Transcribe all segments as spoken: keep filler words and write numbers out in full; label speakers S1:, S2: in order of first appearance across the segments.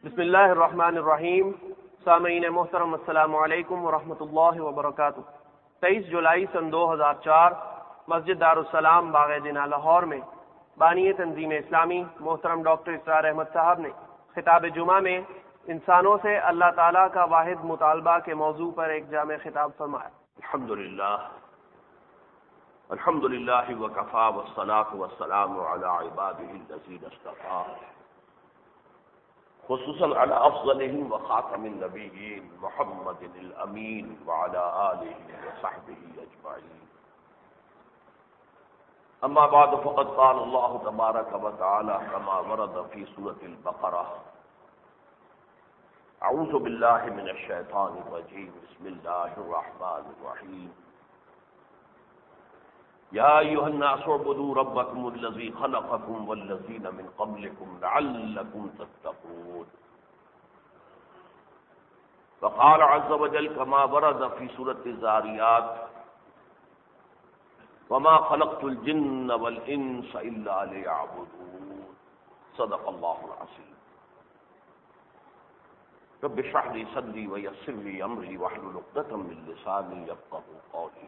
S1: بسم اللہ الرحمن الرحیم۔ سامعین محترم السلام علیکم ورحمۃ اللہ وبرکاتہ۔ تیئیس جولائی سن دو ہزار چار مسجد دارالسلام باغ دینا لاہور میں بانی تنظیم اسلامی محترم ڈاکٹر اسرار احمد صاحب نے خطاب جمعہ میں انسانوں سے اللہ تعالیٰ کا واحد مطالبہ کے موضوع پر ایک جامع خطاب فرمایا۔
S2: الحمدللہ الحمدللہ وکفی والصلاة والسلام علی عبادہ الذین اصطفیٰ، خصوصاً علی افضلہم وخاتم النبیین محمد الامین وعلی آلہ وصحبہ اجمعین۔ اما بعد فقد قال اللہ تبارک وتعالی کما ورد فی سورۃ البقرہ، اعوذ باللہ من الشیطان الرجیم، بسم اللہ الرحمن الرحیم۔ یا ایھا الناس اعبدوا ربکم الذی خلقکم والذین من قبلکم لعلکم تتقون۔ وقال عز وجل كما ورد في سورة الذاريات، وما خلقت الجن والإنس إلا ليعبدون۔ صدق الله العظيم۔ رب اشرح لي صدري ويسر لي أمري واحلل عقدة من لساني يفقهوا قولي۔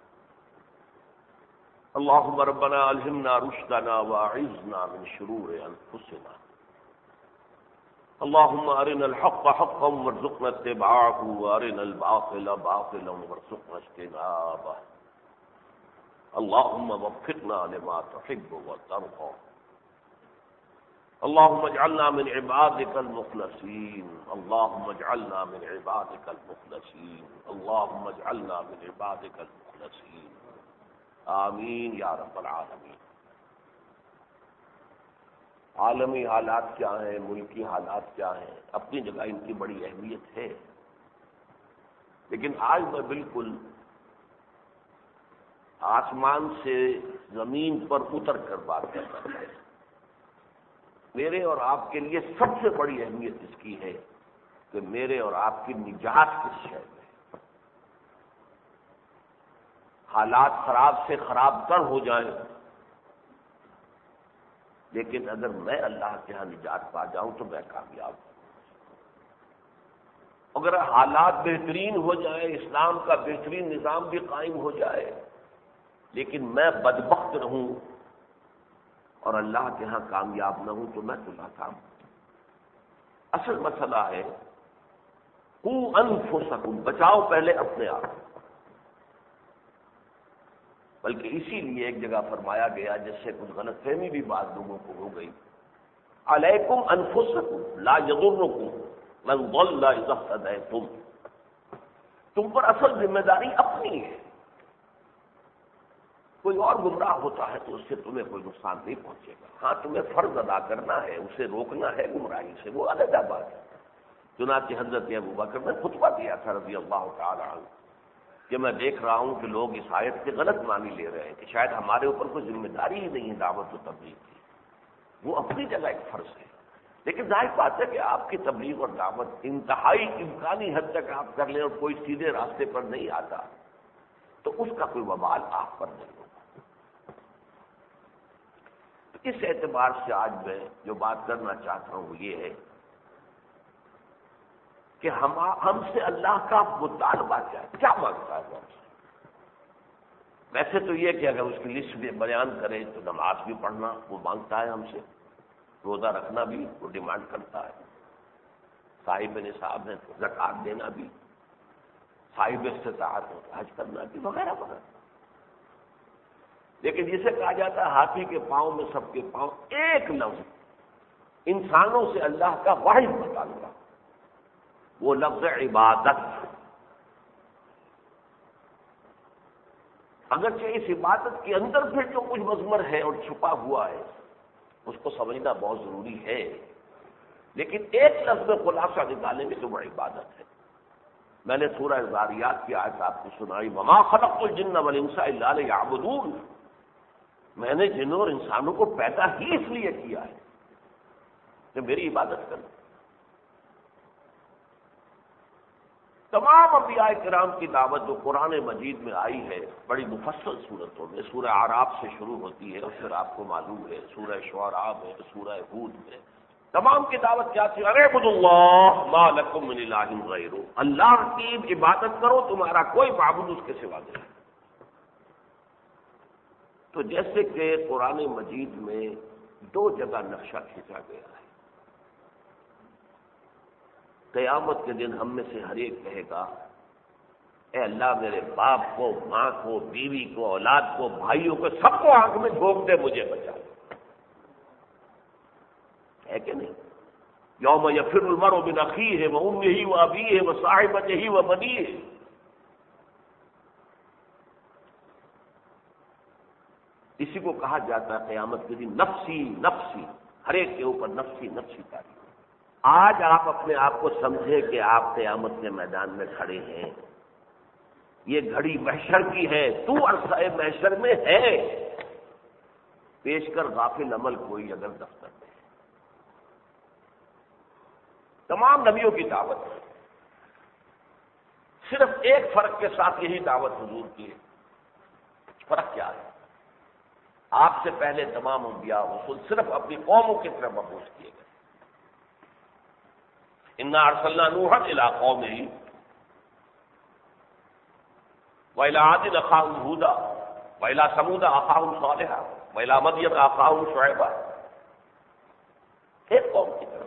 S2: اللهم ربنا ألهمنا رشدنا وأعذنا من شرور أنفسنا، اللهم أرنا الحق حقا وارزقنا اتباعه وأرنا الباطل باطلا وارزقنا اجتنابه، اللهم وفقنا لما تحب وترضى، اللهم اجعلنا من عبادك المخلصين، اللهم اجعلنا من عبادك المخلصين، اللهم اجعلنا من عبادك المخلصين، آمین یا رب العالمین۔ عالمی حالات کیا ہیں، ملکی حالات کیا ہیں، اپنی جگہ ان کی بڑی اہمیت ہے، لیکن آج میں بالکل آسمان سے زمین پر اتر کر بات کر رہا ہوں۔ میرے اور آپ کے لیے سب سے بڑی اہمیت اس کی ہے کہ میرے اور آپ کی نجات کس شے میں۔ حالات خراب سے خراب تر ہو جائیں، لیکن اگر میں اللہ کے ہاں نجات پا جاؤں تو میں کامیاب ہوں۔ اگر حالات بہترین ہو جائیں، اسلام کا بہترین نظام بھی قائم ہو جائے، لیکن میں بدبخت رہوں اور اللہ کے ہاں کامیاب نہ ہوں تو میں تو ناکام ہوں۔ اصل مسئلہ ہے قوا انفسکم، بچاؤ پہلے اپنے آپ، بلکہ اسی لیے ایک جگہ فرمایا گیا جس سے کچھ غلط فہمی بھی بعض لوگوں کو ہو گئی، علیکم انفسکم لا یضرکم من ضل اذا اهتدیتم، تم پر اصل ذمہ داری اپنی ہے۔ کوئی اور گمراہ ہوتا ہے تو اس سے تمہیں کوئی نقصان نہیں پہنچے گا، ہاں تمہیں فرض ادا کرنا ہے، اسے روکنا ہے گمراہی سے، وہ علیحدہ بات ہے۔ چنانچہ حضرت ابوبکر نے خطبہ دیا تھا رضی اللہ تعالی عنہ کہ میں دیکھ رہا ہوں کہ لوگ اس آیت کے غلط معنی لے رہے ہیں کہ شاید ہمارے اوپر کوئی ذمہ داری ہی نہیں ہے دعوت و تبلیغ کی۔ وہ اپنی جگہ ایک فرض ہے، لیکن ظاہر بات ہے کہ آپ کی تبلیغ اور دعوت انتہائی امکانی حد تک آپ کر لیں اور کوئی سیدھے راستے پر نہیں آتا تو اس کا کوئی وبال آپ پر نہیں ہوگا۔ تو اس اعتبار سے آج میں جو بات کرنا چاہتا ہوں وہ یہ ہے کہ ہم ہم سے اللہ کا مطالبہ کیا ہے، کیا مانگتا ہے وہ ہم سے۔ ویسے تو یہ کہ اگر اس کی لسٹ بھی بیان کرے تو نماز بھی پڑھنا وہ مانگتا ہے ہم سے، روزہ رکھنا بھی وہ ڈیمانڈ کرتا ہے، صاحب نصاب ہے تو زکوٰۃ دینا بھی، صاحب استطاعت ہو تو حج کرنا بھی، وغیرہ وغیرہ۔ لیکن جسے کہا جاتا ہے ہاتھی کے پاؤں میں سب کے پاؤں، ایک لفظ انسانوں سے اللہ کا واحد مطالبہ، وہ لفظ عبادت۔ اگرچہ اس عبادت کے اندر پھر جو کچھ مضمر ہے اور چھپا ہوا ہے اس کو سمجھنا بہت ضروری ہے، لیکن ایک لفظ میں خلاصہ نکالیں گے تو وہ عبادت ہے۔ میں نے سورہ ذاریات کی آیت آپ کو سنائی، وما خلقت الجن والانس الا لیعبدون، میں نے جنوں اور انسانوں کو پیدا ہی اس لیے کیا ہے کہ میری عبادت کریں۔ تمام انبیاء کرام کی دعوت جو قرآن مجید میں آئی ہے بڑی مفصل صورتوں میں، سورہ اعراف سے شروع ہوتی ہے اور پھر آپ کو معلوم ہے سورہ شعراء میں، سورہ ہود میں، تمام کی دعوت کیا تھی؟ اعبدوا اللہ ما لکم من الہ غیرہ، اللہ کی عبادت کرو، تمہارا کوئی معبود اس کے سوا نہیں۔ تو جیسے کہ قرآن مجید میں دو جگہ نقشہ کھینچا گیا ہے، قیامت کے دن ہم میں سے ہر ایک کہے گا اے اللہ میرے باپ کو، ماں کو، بیوی کو، اولاد کو، بھائیوں کو، سب کو آنکھ میں جھونک دے، مجھے بچا، ہے کہ نہیں؟ یوم یفر المرء من اخیہ وامہ وابیہ وصاحبتہ وبنیہ، اسی کو کہا جاتا ہے قیامت کے دن نفسی نفسی، ہر ایک کے اوپر نفسی نفسی تاریخ۔ آج آپ اپنے آپ کو سمجھیں کہ آپ قیامت کے میدان میں کھڑے ہیں، یہ گھڑی محشر کی ہے، تو عرصہ محشر میں ہے، پیش کر غافل عمل کوئی اگر دفتر میں۔ تمام نبیوں کی دعوت ہے، صرف ایک فرق کے ساتھ یہی دعوت حضور کی ہے۔ فرق کیا ہے؟ آپ سے پہلے تمام انبیاء رسول صرف اپنی قوموں کی طرف مبعوث کیے گئے۔ انا ارسلنا نوحا الی قومہ وإلی عاد اخاهم ہودا وإلی ثمود اخاهم صالحا وإلی مدین اخاهم شعیبا، ایک قوم کی طرف۔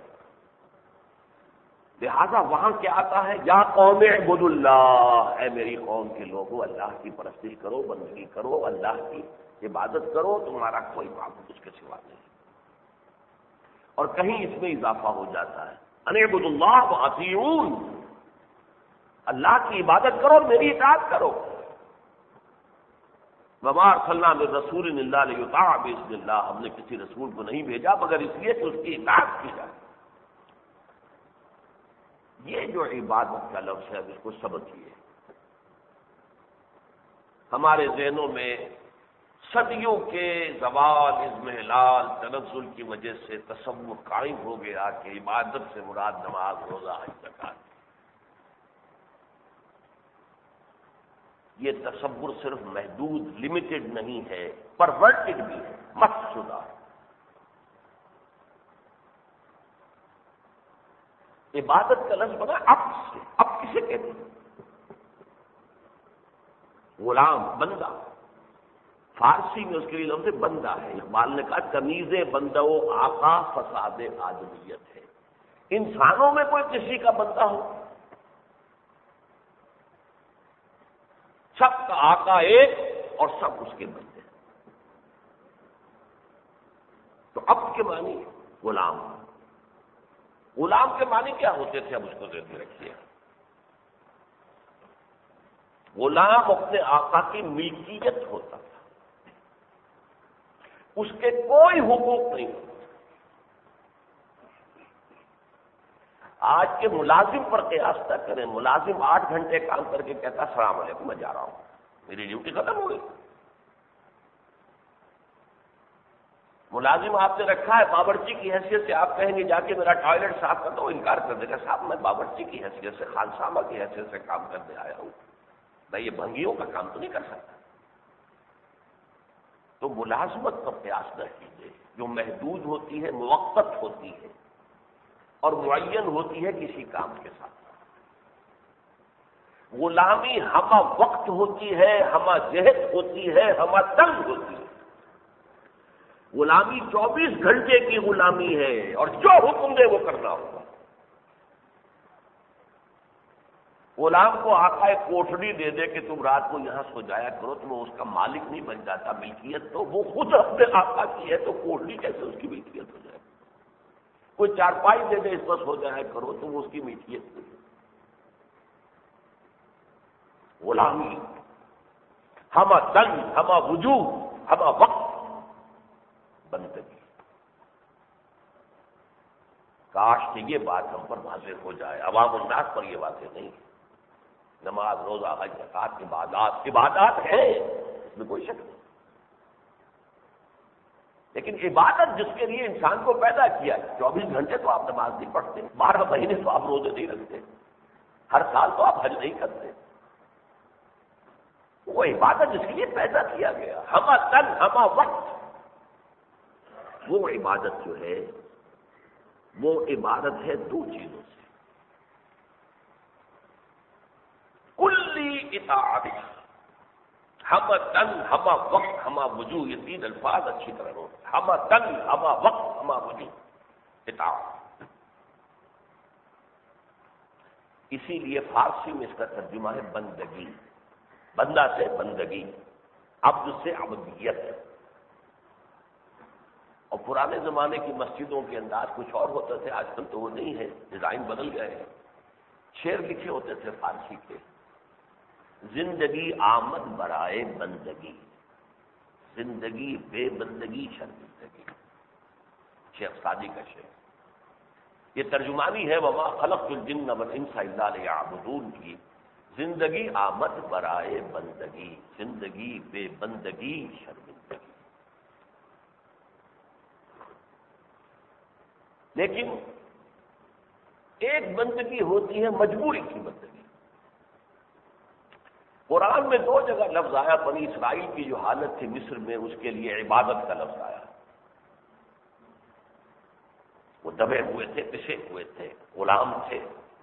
S2: لہذا وہاں کیا آتا ہے؟ یا قوم اعبدوا اللہ، اے میری قوم کے لوگوں اللہ کی پرستش کرو، بندگی کرو، اللہ کی عبادت کرو، تمہارا کوئی معبود اس کے سوا نہیں۔ اور کہیں اس میں اضافہ ہو جاتا ہے ان اعبدوا اللہ واطیعون، اللہ کی عبادت کرو، میری اطاعت کرو۔ وما ارسلنا من رسول الا لیطاع باذن اللہ، ہم نے کسی رسول کو نہیں بھیجا مگر اس لیے کہ اس کی اطاعت کی جائے۔ یہ جو عبادت کا لفظ ہے اس کو سمجھیے۔ ہمارے ذہنوں میں صدیوں کے زوال، اضمحلال، تنزل کی وجہ سے تصور قائم ہو گیا کہ عبادت سے مراد نماز، روزہ، حج، زکات۔ یہ تصور صرف محدود، لمیٹڈ نہیں ہے، پرورٹڈ بھی ہے، مست شدہ ہے۔ عبادت کا لفظ بنا اب سے، اب کسے کہتے ہیں؟ غلام، بندہ، فارسی میں اس کے لیے لفظ بندہ ہے۔ اقبال نے کہا تمیز بندہ و آقا فساد آدمیت ہے۔ انسانوں میں کوئی کسی کا بندہ ہو، سب کا آقا ایک اور سب اس کے بندے، تو اب کے معنی غلام۔ غلام کے معنی کیا ہوتے تھے؟ اب اس کو ذہن میں رکھیے۔ غلام اپنے آقا کی ملکیت ہوتا تھا، اس کے کوئی حقوق نہیں ہوتے۔ آج کے ملازم پر قیاس نہ کریں، ملازم آٹھ گھنٹے کام کر کے کہتا السلام علیکم میں جا رہا ہوں، میری ڈیوٹی ختم ہو گئی۔ ملازم آپ نے رکھا ہے باورچی کی حیثیت سے، آپ کہیں گے جا کے میرا ٹوائلٹ صاف کر دو، انکار کر دے گا صاحب میں باورچی کی حیثیت سے، خانسامہ کی حیثیت سے کام کرنے آیا ہوں، میں یہ بھنگیوں کا کام تو نہیں کر سکتا۔ تو ملازمت پر قیاس نہ کیجیے، جو محدود ہوتی ہے، موقت ہوتی ہے اور معین ہوتی ہے کسی کام کے ساتھ۔ غلامی ہمہ وقت ہوتی ہے، ہمہ جہت ہوتی ہے، ہمہ تنگ ہوتی ہے۔ غلامی چوبیس گھنٹے کی غلامی ہے اور جو حکم دے وہ کرنا ہوگا۔ غلام کو آقا ایک کوٹھڑی دے دے کہ تم رات کو یہاں سو جایا کرو تو وہ اس کا مالک نہیں بن جاتا، ملکیت تو وہ خود اپنے آقا کی ہے، تو کوٹھڑی کیسے اس کی ملکیت ہو جائے؟ کوئی چارپائی دے دے اس پر سو جایا کرو تو وہ اس کی ملکیت نہیں۔ غلامی ہمہ تن، ہمہ وجود، ہمہ وقت، بندگی۔ کاش کہ یہ بات ہم پر واضح ہو جائے، عوام الناس پر یہ واضح نہیں ہے۔ نماز، روزہ، حج، زکات، عبادات عبادات ہیں، اس میں کوئی شک نہیں، لیکن عبادت جس کے لیے انسان کو پیدا کیا، چوبیس گھنٹے تو آپ نماز نہیں پڑھتے، بارہ مہینے تو آپ روزے نہیں رکھتے، ہر سال تو آپ حج نہیں کرتے۔ وہ عبادت جس کے لیے پیدا کیا گیا، ہمہ تن، ہمہ وقت، وہ عبادت جو ہے وہ عبادت ہے دو چیزوں سے، کلی اطاعت، ہم تن ہما وقت ہما وجوہ، یہ تین الفاظ اچھی طرح ہو، ہم تن ہما وقت ہما وجوہ، اطاعت۔ اسی لیے فارسی میں اس کا ترجمہ ہے بندگی، بندہ سے بندگی، عبد سے عبدیت۔ اور پرانے زمانے کی مسجدوں کے انداز کچھ اور ہوتے تھے، آج کل تو وہ نہیں ہے، ڈیزائن بدل گئے ہیں۔ شعر لکھے ہوتے تھے فارسی کے، زندگی آمد برائے بندگی، زندگی بے بندگی شرمندگی، شیخ سعدی کا شعر۔ یہ ترجمانی ہے وما خلقت الجن والانس الا لیعبدون کی، زندگی آمد برائے بندگی، زندگی بے بندگی شرمندگی۔ لیکن ایک بندگی ہوتی ہے مجبوری کی بندگی۔ قرآن میں دو جگہ لفظ آیا، بنی اسرائیل کی جو حالت تھی مصر میں، اس کے لیے عبادت کا لفظ آیا۔ وہ دبے ہوئے تھے، پسے ہوئے تھے، غلام تھے۔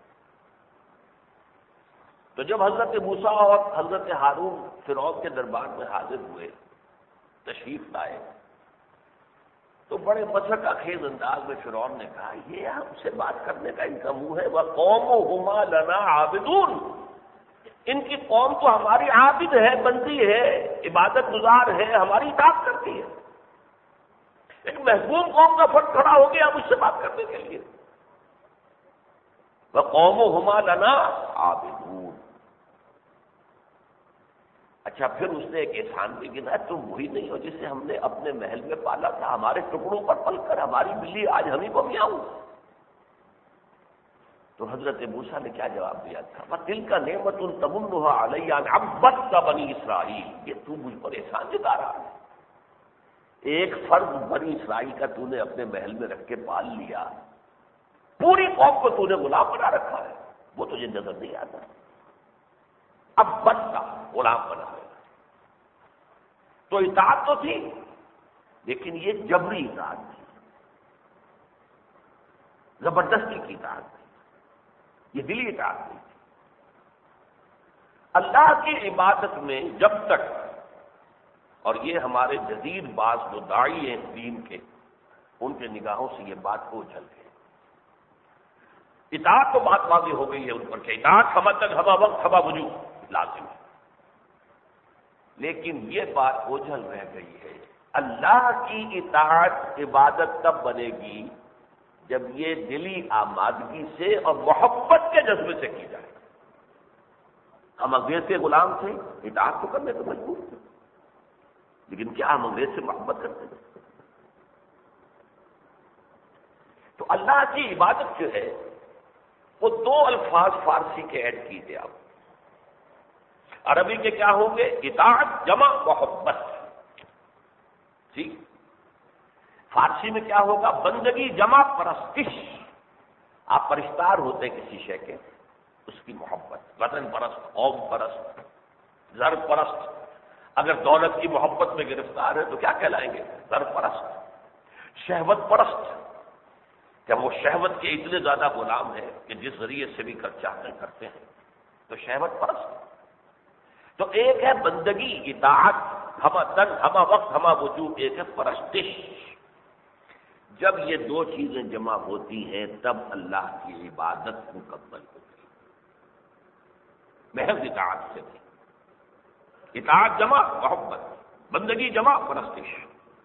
S2: تو جب حضرت موسیٰ اور حضرت ہارون فرعون کے دربار میں حاضر ہوئے، تشریف لائے، تو بڑے مسرت خیز انداز میں فرعون نے کہا یہ ہم سے بات کرنے کا ان کا منہ ہے، وَقَوْمُهُمَا لَنَا عَابِدُونَ، ان کی قوم تو ہماری عابد ہے، بندی ہے، عبادت گزار ہے، ہماری اطاعت کرتی ہے۔ ایک محبوب قوم کا فرد کھڑا ہو گیا مجھ سے بات کرنے کے لیے، وَقَوْمُهُمَا لَنَا عَابِدُونَ۔ اچھا پھر اس نے ایک احسان بھی گنا، تم وہی نہیں ہو جسے ہم نے اپنے محل میں پالا تھا، ہمارے ٹکڑوں پر پل کر ہماری بلی آج ہم ہی کو میاؤں۔ تو حضرت موسیٰ نے کیا جواب دیا تھا، وَتِلْكَ نِعْمَةٌ تَمُنُّهَا عَلَيَّ أَنْ عَبَّدْتَ بَنِي إِسْرَائِيلَ، یہ تو مجھ پر احسان جتا رہا ہے، ایک فرد بنی اسرائیل کا تو نے اپنے محل میں رکھ کے پال لیا، پوری قوم کو تو نے غلام بنا رکھا ہے، وہ تجھے نظر نہیں آتا، اب بچتا غلام بنا ہے۔ تو اطاعت تو تھی، لیکن یہ جبری اطاعت تھی، زبردستی کی اطاعت تھی، یہ دلی اطاعت نہیں تھی۔ اللہ کی عبادت میں جب تک، اور یہ ہمارے جدید بعض جو داعی ہیں دین کے، ان کے نگاہوں سے یہ بات کو اچھل گئی، اطاعت تو بات واضح ہو گئی ہے ان پر کہ اطاعت ہما تک ہما وقت ہما وجوہ لازم ہے، لیکن یہ بات اوجھل رہ گئی ہے۔ اللہ کی اطاعت عبادت تب بنے گی جب یہ دلی آمادگی سے اور محبت کے جذبے سے کی جائے۔ ہم انگریز کے غلام تھے، اطاعت تو کرنے کو مجبور تھے، لیکن کیا ہم انگریز سے محبت کرتے تھے؟ تو اللہ کی عبادت جو ہے وہ دو الفاظ فارسی کے ایڈ کیجیے آپ، عربی کے کیا ہوں گے، اطاعت جمع محبت، ٹھیک، فارسی میں کیا ہوگا، بندگی جمع پرستش، آپ پرستار ہوتے کسی شے کے، اس کی محبت، وطن پرست، قوم پرست، زر پرست، اگر دولت کی محبت میں گرفتار ہے تو کیا کہلائیں گے، زر پرست، شہوت پرست، جب وہ شہوت کے اتنے زیادہ غلام ہیں کہ جس ذریعے سے بھی کر چاہتے ہیں کرتے ہیں، تو شہوت پرست۔ تو ایک ہے بندگی اطاعت، ہما تن ہما وقت ہما وجوہ، ایک ہے پرستش۔ جب یہ دو چیزیں جمع ہوتی ہیں تب اللہ کی عبادت مکمل ہوتی ہے، محض اطاعت سے نہیں، اطاعت جمع محبت، بندگی جمع پرستش۔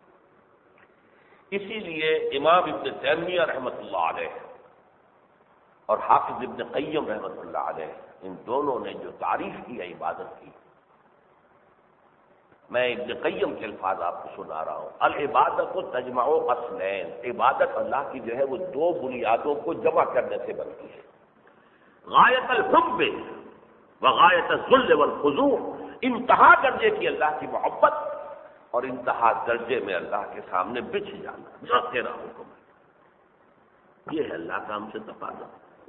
S2: اسی لیے امام ابن تیمیہ رحمۃ اللہ علیہ اور حافظ ابن قیم رحمۃ اللہ علیہ، ان دونوں نے جو تعریف کی ہے عبادت کی، میں ابن قیم کے الفاظ آپ کو سنا رہا ہوں، العبادت و تجمع اصلین، عبادت اللہ کی جو ہے وہ دو بنیادوں کو جمع کرنے سے بنتی ہے، غایت الحب و غایت الذل والخضوع، انتہا درجے کی اللہ کی محبت اور انتہا درجے میں اللہ کے سامنے بچھ جانا، جو تیرا حکم ہے، یہ ہے اللہ کا ہم سے تقاضا۔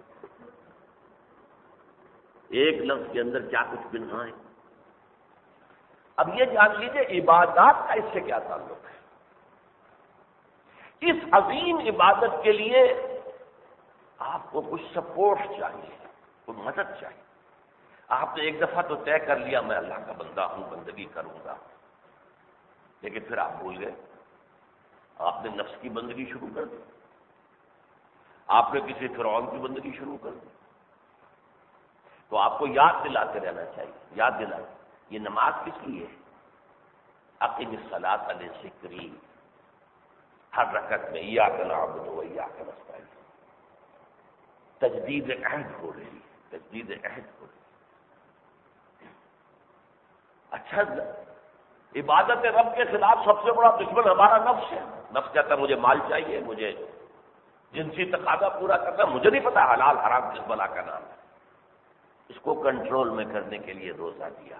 S2: ایک لفظ کے اندر کیا کچھ بنہا ہے۔ اب یہ جان لیجیے عبادات کا اس سے کیا تعلق ہے۔ اس عظیم عبادت کے لیے وہ کچھ سپورٹ چاہیے، کوئی مدد چاہیے۔ آپ نے ایک دفعہ تو طے کر لیا میں اللہ کا بندہ ہوں، بندگی کروں گا، لیکن پھر آپ بھول گئے، آپ نے نفس کی بندگی شروع کر دی، آپ نے کسی فرعون کی بندگی شروع کر دی۔ تو آپ کو یاد دلاتے رہنا چاہیے، یاد دلائیں یہ نماز کس لیے ہے؟ اقیم الصلاۃ لذکری، ہر رکعت میں ایاک نعبد و ایاک نستعین، تجدید عہد ہو رہی ہے، تجدید عہد ہو رہی ہے۔ اچھا، عبادت رب کے خلاف سب سے بڑا دشمن ہمارا نفس ہے۔ نفس کہتا ہے مجھے مال چاہیے، مجھے جنسی تقاضا پورا کرنا، مجھے نہیں پتا حلال حرام کس بلا کا نام ہے۔ اس کو کنٹرول میں کرنے کے لیے روزہ دیا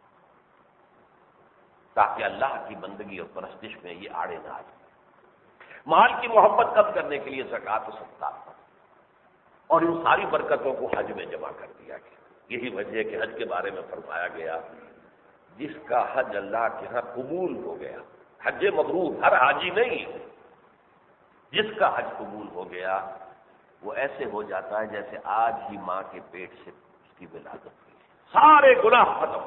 S2: تاکہ اللہ کی بندگی اور پرستش میں یہ آڑے نہ آ جائے۔ مال کی محبت کم کرنے کے لیے زکوٰۃ و صدقات، اور ان ساری برکتوں کو حج میں جمع کر دیا گیا۔ یہی وجہ ہے کہ حج کے بارے میں فرمایا گیا جس کا حج اللہ کے ہاں قبول ہو گیا، حج مبرور، ہر حاجی نہیں، جس کا حج قبول ہو گیا وہ ایسے ہو جاتا ہے جیسے آج ہی ماں کے پیٹ سے اس کی ولادت ہوئی، سارے گناہ ختم۔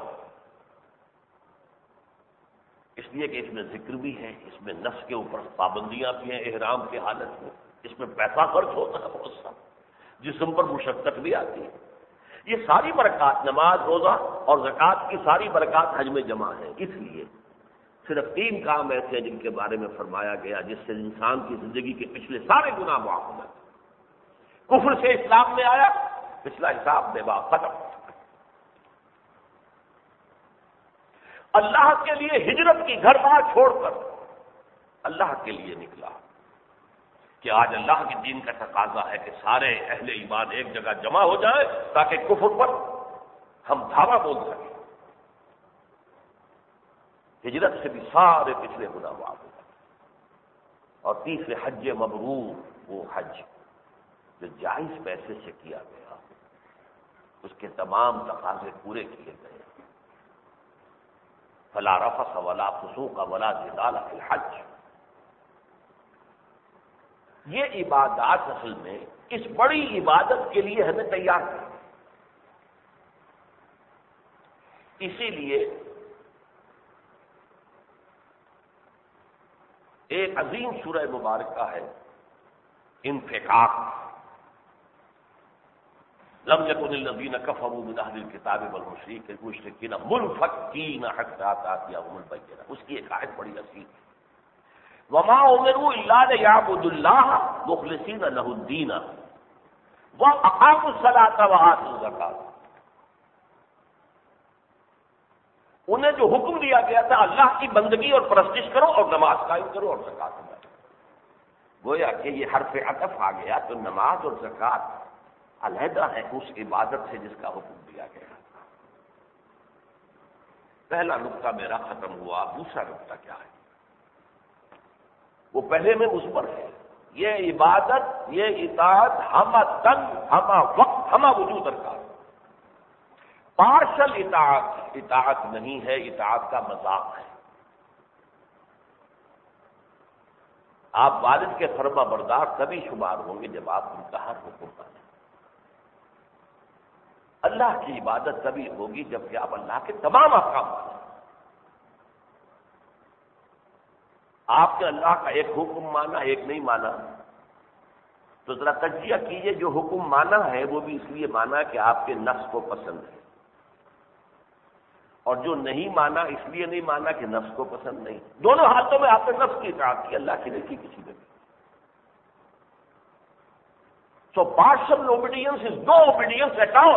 S2: اس لیے کہ اس میں ذکر بھی ہے، اس میں نفس کے اوپر پابندیاں بھی ہیں احرام کی حالت میں، اس میں پیسہ خرچ ہوتا ہے بہت سا، جسم پر مشقت بھی آتی ہے۔ یہ ساری برکات، نماز، روزہ اور زکوٰۃ کی ساری برکات حج میں جمع ہیں۔ اس لیے صرف تین کام ایسے ہیں جن کے بارے میں فرمایا گیا جس سے انسان کی زندگی کے پچھلے سارے گناہ معاف ہو جاتے۔ کفر سے اسلام میں آیا، پچھلا حساب بے باک ختم۔ اللہ کے لیے ہجرت کی، گھر بار چھوڑ کر اللہ کے لیے نکلا، کہ آج اللہ کے دین کا تقاضا ہے کہ سارے اہل ایمان ایک جگہ جمع ہو جائیں تاکہ کفر پر ہم دھاوا بول سکیں۔ ہجرت سے بھی سارے پچھلے گناہ معاف ہو جائیں۔ اور تیسرے حج مبرور، وہ حج جو جائز پیسے سے کیا گیا، اس کے تمام تقاضے پورے کیے گئے۔ فلا رفث ولا فسوق ولا جدال فی الحج۔ یہ عبادات اصل میں اس بڑی عبادت کے لیے ہمیں تیار کریں۔ اسی لیے ایک عظیم سورہ مبارکہ ہے انفطار۔ لم يكن الذين كفروا من اهل الكتاب والمشركين منفكين حتى تاتيهم البينة، اس کی ایک آیت بڑی عظیم ہے۔ وما امروا الا ليعبدوا الله مخلصين له الدين واقاموا الصلاة واتوا الزكاة۔ انہیں جو حکم دیا گیا تھا اللہ کی بندگی اور پرستش کرو اور نماز قائم کرو اور زکوٰۃ ادا کرو، گویا کہ یہ حرف عطف آ گیا تو نماز اور زکوٰۃ علیحدہ ہے اس عبادت سے جس کا حکم دیا گیا۔ پہلا نقطہ میرا ختم ہوا، دوسرا نقطہ کیا ہے؟ وہ پہلے میں مثبت ہے، یہ عبادت، یہ اطاعت ہمہ تن، ہمہ وقت، ہمہ وجود درکار۔ پارشل اطاعت اطاعت نہیں ہے، اطاعت کا مذاق ہے۔ آپ والد کے فرما بردار تبھی شمار ہوں گے جب آپ ان کا ہر حکم مانیں۔ اللہ کی عبادت تبھی ہوگی جب کہ آپ اللہ کے تمام احکام مانیں۔ آپ نے اللہ کا ایک حکم مانا، ایک نہیں مانا، تو ذرا تجزیہ کیجئے جو حکم مانا ہے وہ بھی اس لیے مانا کہ آپ کے نفس کو پسند ہے، اور جو نہیں مانا اس لیے نہیں مانا کہ نفس کو پسند نہیں۔ دونوں حالتوں میں آپ نے نفس کی اطاعت کی، اللہ کی نہیں کی کسی نے بھی۔ So partial obedience is no obedience at all.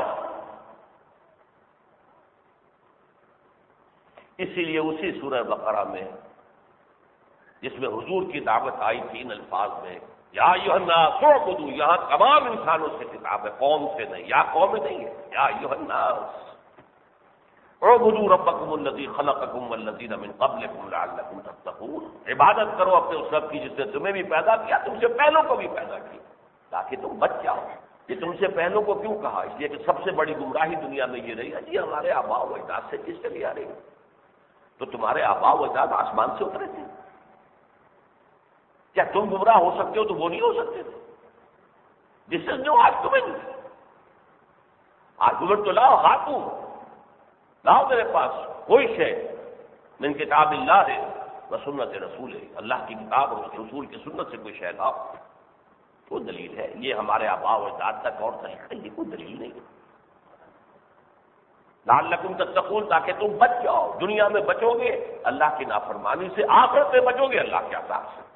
S2: اسی لیے اسی سورہ بقرہ میں جس میں حضور کی دعوت آئی تھی ان الفاظ میں، یا ایھا الناس اعبدوا، یہاں تمام انسانوں سے خطاب ہے، قوم سے نہیں، یا قوم نہیں ہے، یا ایھا الناس اعبدوا ربکم الذی خلقکم والذین من قبلکم لعلکم تتقون۔ عبادت کرو اپنے اس رب کی جس نے تمہیں بھی پیدا کیا، تم سے پہلوں کو بھی پیدا کیا، تاکہ تم بچ جاؤ۔ یہ تم سے پہلوں کو کیوں کہا؟ اس لیے کہ سب سے بڑی گمراہی دنیا میں یہ رہی ہے جی ہمارے آباء و اجداد سے چیز چلی آ رہی ہے۔ تو تمہارے آباء و اجداد آسمان سے اترے تھے، کیا تم گمراہ ہو سکتے ہو تو وہ نہیں ہو سکتے تھے؟ دس از نو آرگومنٹ. آرگومنٹ تو لاؤ، ہاتھوں لاؤ میرے پاس. کوئی شے من کتاب اللہ ہے و سنت رسول ہے، اللہ کی کتاب اور اس کے رسول کی سنت سے کوئی شے لاؤ. وہ دلیل ہے. یہ ہمارے آباء و اجداد تک اور طریقہ ہے، یہ کوئی دلیل نہیں. لعلکم تتقون، تاکہ تم بچ جاؤ. دنیا میں بچو گے اللہ کی نافرمانی سے، آخرت میں بچو گے اللہ کے عذاب سے.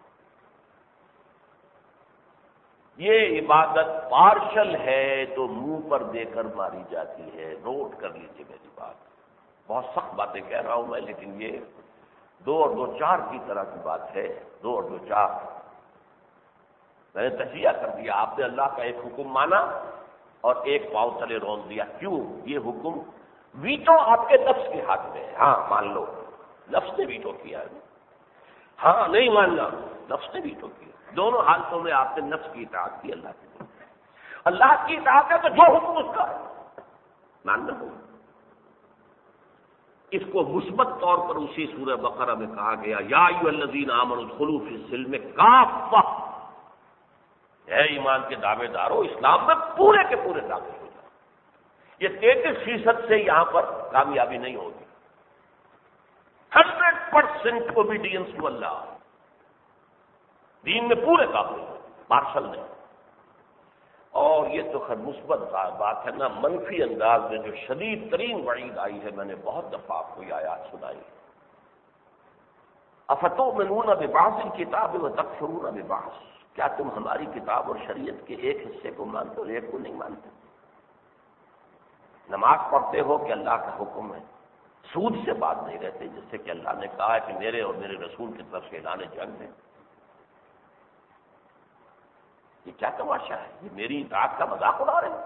S2: یہ عبادت پارشل ہے تو منہ پر دے کر ماری جاتی ہے. نوٹ کر لیجیے میری بات. بہت سخت باتیں کہہ رہا ہوں میں، لیکن یہ دو اور دو چار کی طرح کی بات ہے. دو اور دو چار. میں نے تجزیہ کر دیا. آپ نے اللہ کا ایک حکم مانا اور ایک پاؤں تلے رون دیا. کیوں؟ یہ حکم ویٹو آپ کے نفس کے ہاتھ میں ہے. ہاں مان لو نفس نے ویٹو کیا ہے. ہاں نہیں ماننا، نفس نے ویٹو کیا. دونوں حالتوں میں آپ نے نفس کی اطاعت کی. اللہ کی اللہ کی اطاعت ہے تو جو حکم اس کا ہے ماننا ہوگا. اس کو مثبت طور پر اسی سورہ بقرہ میں کہا گیا، یا ایھا الذین آمنوا ادخلوا فی السلم کافہ. اے ایمان کے دعوے دارو، اسلام میں پورے کے پورے داخل ہو جاؤ. یہ تینتیس فیصد سے یہاں پر کامیابی نہیں ہوگی. ہنڈریڈ پرسینٹ اوبیڈینس ٹو اللہ. دین میں پورے قابل ہو، پارشل نہیں. اور یہ تو خیر مثبت بات ہے نا. منفی انداز میں جو شدید ترین وعید آئی ہے، میں نے بہت دفعہ آپ کو یہ آیات سنائی. افتؤمنون ببعض الکتاب وتکفرون ببعض. کیا تم ہماری کتاب اور شریعت کے ایک حصے کو مانتے ہو اور ایک کو نہیں مانتے؟ نماز پڑھتے ہو کہ اللہ کا حکم ہے. سود سے بات نہیں رہتے، جس سے کہ اللہ نے کہا ہے کہ میرے اور میرے رسول کی طرف سے اعلان جنگ ہے. یہ کیا تماشا ہے؟ یہ میری اطاعت کا مذاق اڑا رہے ہیں.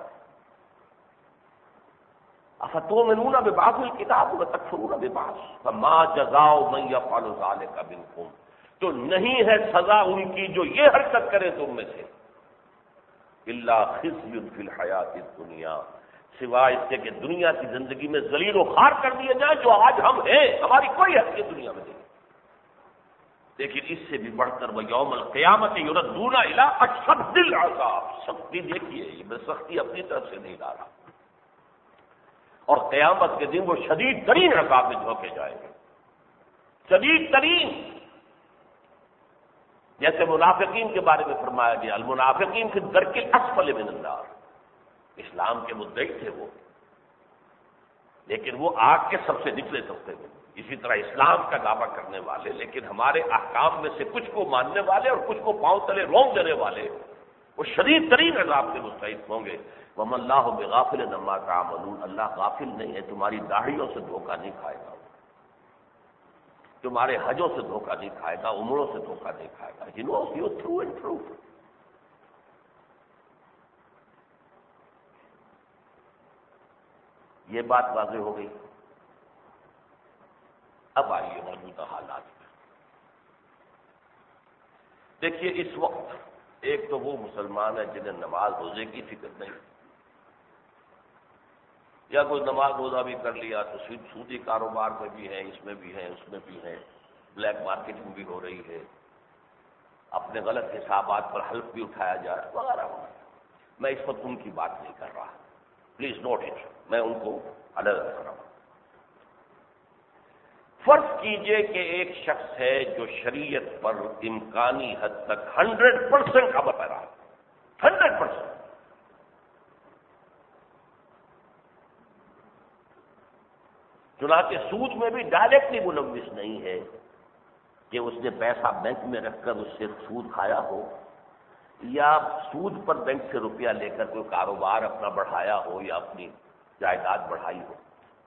S2: افتؤمنون ببعض الکتاب وتکفرون ببعض فما جزاء من یفعل ذلک منکم. تو نہیں ہے سزا ان کی جو یہ حرکت کرے تم میں سے، الا خزی فی الحیات الدنیا، سوائے اس کے کہ دنیا کی زندگی میں ذلیل و خوار کر دیے جائیں، جو آج ہم ہیں. ہماری کوئی حیثیت دنیا میں نہیں. لیکن اس سے بھی بڑھ کر وہ یوم القیامت یردون الی اشد العذاب. سختی دیکھیے، یہ میں سختی اپنی طرف سے نہیں لا رہا. اور قیامت کے دن وہ شدید ترین عذاب میں جھونکے جائیں گے. شدید ترین. جیسے منافقین کے بارے میں فرمایا گیا، المنافقین فی الدرک الاسفل من النار. اسلام کے مدعی تھے وہ، لیکن وہ آگ کے سب سے نچلے طبقے میں. اسی طرح اسلام کا دعویٰ کرنے والے لیکن ہمارے احکام میں سے کچھ کو ماننے والے اور کچھ کو پاؤں تلے رونگ دینے والے، وہ شدید ترین عذاب کے مستحق ہوں گے. وَمَا اللَّهُ بِغَافِلٍ عَمَّا تَعْمَلُونَ. اللہ غافل نہیں ہے، تمہاری داڑھیوں سے دھوکہ نہیں کھائے گا، تمہارے حجوں سے دھوکہ نہیں کھائے گا، عمروں سے دھوکہ نہیں کھائے گا. He knows you through and through. یہ بات واضح ہو گئی. اب آئیے موجودہ حالات. دیکھیے اس وقت ایک تو وہ مسلمان ہے جنہیں نماز روزے کی فکر نہیں، یا کوئی نماز روزہ بھی کر لیا تو سودی کاروبار میں بھی ہے، اس میں بھی ہے، اس میں بھی ہے، بلیک مارکیٹنگ بھی ہو رہی ہے، اپنے غلط حسابات پر حلف بھی اٹھایا جا رہا ہے وغیرہ وغیرہ. میں اس وقت ان کی بات نہیں کر رہا. Please note it. میں ان کو الگ کر رہا ہوں. فرض کیجئے کہ ایک شخص ہے جو شریعت پر امکانی حد تک ہنڈریڈ پرسینٹ عمل کر رہا ہے. Hundred percent. چنانچہ سود میں بھی ڈائریکٹلی ملوث نہیں ہے کہ اس نے پیسہ بینک میں رکھ کر اس سے سود کھایا ہو، یا سود پر بینک سے روپیہ لے کر کوئی کاروبار اپنا بڑھایا ہو یا اپنی جائیداد بڑھائی ہو.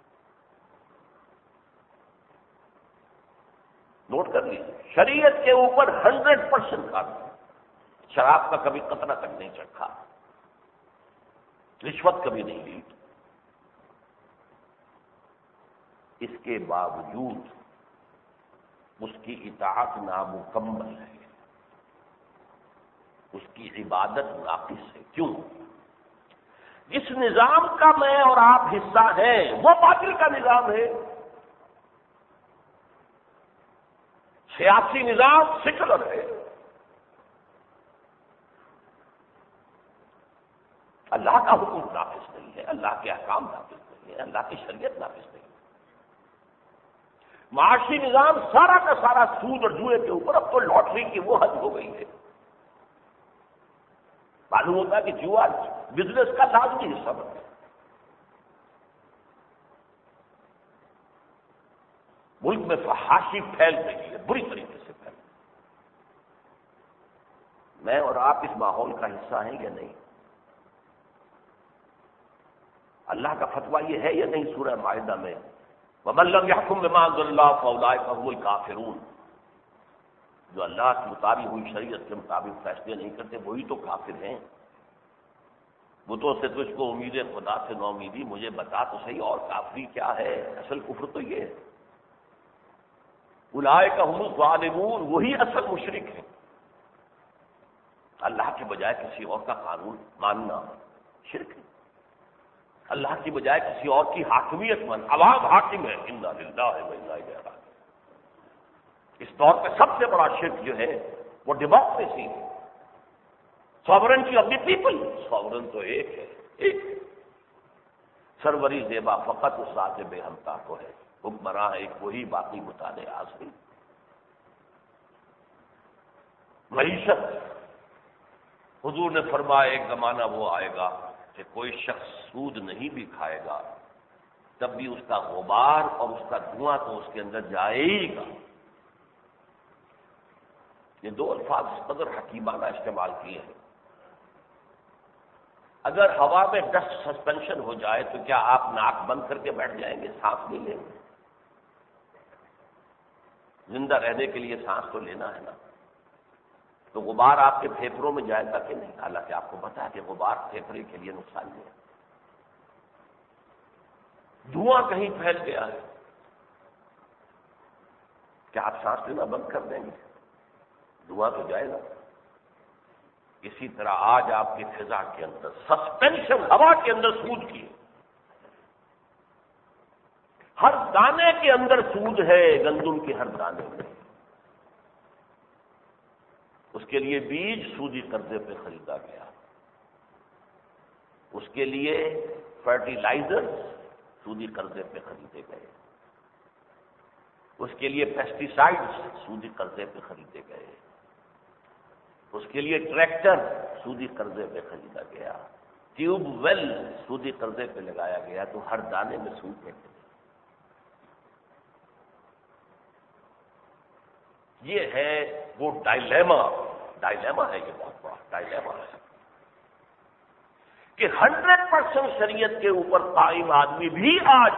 S2: نوٹ کر لیجیے، شریعت کے اوپر ہنڈریڈ پرسینٹ قابل. شراب کا کبھی قطرہ تک نہیں چکھا، رشوت کبھی نہیں لی. اس کے باوجود اس کی اطاعت نامکمل ہے، اس کی عبادت ناقص ہے. کیوں؟ جس نظام کا میں اور آپ حصہ ہیں وہ باطل کا نظام ہے. سیاسی نظام سیکولر ہے. اللہ کا حکم نافذ نہیں ہے، اللہ کے احکام نافذ نہیں ہے، اللہ کی شریعت نافذ نہیں ہے۔ معاشی نظام سارا کا سارا سود اور جوئے کے اوپر، اب تو لاٹری کی وہ حد ہو گئی ہے۔ معلوم ہوتا ہے کہ جوا بزنس کا لازمی حصہ بن گیا۔ ملک میں فحاشی پھیل رہی ہے، بری طریقے سے پھیل رہی ہے۔ میں اور آپ اس ماحول کا حصہ ہیں یا نہیں؟ اللہ کا فتویٰ یہ ہے یا نہیں سورہ مائدہ میں وَمَن لَّمْ يَحْكُم بِمَا أَنزَلَ اللَّهُ فَأُولَٰئِكَ هُمُ الْكَافِرُونَ، جو اللہ کی مطابق ہوئی شریعت کے مطابق فیصلے نہیں کرتے وہی تو کافر ہیں۔ بتوں سے تجھ کو امید خدا سے نو امیدی، مجھے بتا تو صحیح اور کافری کیا ہے؟ اصل کفر تو یہ ہے۔ اولئک هم الظالمون، وہی اصل مشرک ہیں۔ اللہ کے بجائے کسی اور کا قانون ماننا شرک ہے۔ اللہ کی بجائے کسی اور کی حاکمیت من، عوام حاکم ہے، انا للہ و انا الیہ راجعون۔ اس دور پہ سب سے بڑا شرک جو ہے وہ ڈیموکریسی ہے، sovereignty of the people. Sovereign تو ایک ہے، ایک ہے۔ سروری زیبا فقط اس ذات بے ہمتا کو ہے، حکمراں ایک وہی، باقی متعدد آزری۔ معیشت، حضور نے فرمایا ایک زمانہ وہ آئے گا کہ کوئی شخص سود نہیں بھی کھائے گا تب بھی اس کا غبار اور اس کا دھواں تو اس کے اندر جائے ہی گا۔ یہ دو الفاظ قدر حکیمانہ استعمال کیے ہیں۔ اگر ہوا میں ڈسٹ سسپینشن ہو جائے تو کیا آپ ناک بند کر کے بیٹھ جائیں گے؟ سانس نہیں لیں گے؟ زندہ رہنے کے لیے سانس تو لینا ہے نا۔ تو غبار آپ کے پھیپھڑوں میں جائے گا کہ نہیں؟ حالانکہ آپ کو پتا ہے کہ غبار پھیپھڑے کے لیے نقصان ہے۔ دھواں کہیں پھیل گیا ہے، کیا آپ سانس لینا بند کر دیں گے؟ دھواں تو جائے گا۔ اسی طرح آج آپ کی فضا کے اندر سسپینشن، ہوا کے اندر سود کی، ہر دانے کے اندر سود ہے، گندم کے ہر دانے میں۔ اس کے لیے بیج سودی قرضے پہ خریدا گیا، اس کے لیے فرٹیلائزر سودی قرضے پہ خریدے گئے، اس کے لیے پیسٹیسائڈز سودی قرضے پہ خریدے گئے، اس کے لیے ٹریکٹر سودی قرضے پہ خریدا گیا، ٹیوب ویل سودی قرضے پہ لگایا گیا، تو ہر دانے میں سود ہے۔ یہ ہے وہ ڈائلیما، ڈائلیما ہے، یہ بہت بڑا ڈائلیما ہے کہ ہنڈریڈ پرسینٹ شریعت کے اوپر قائم آدمی بھی آج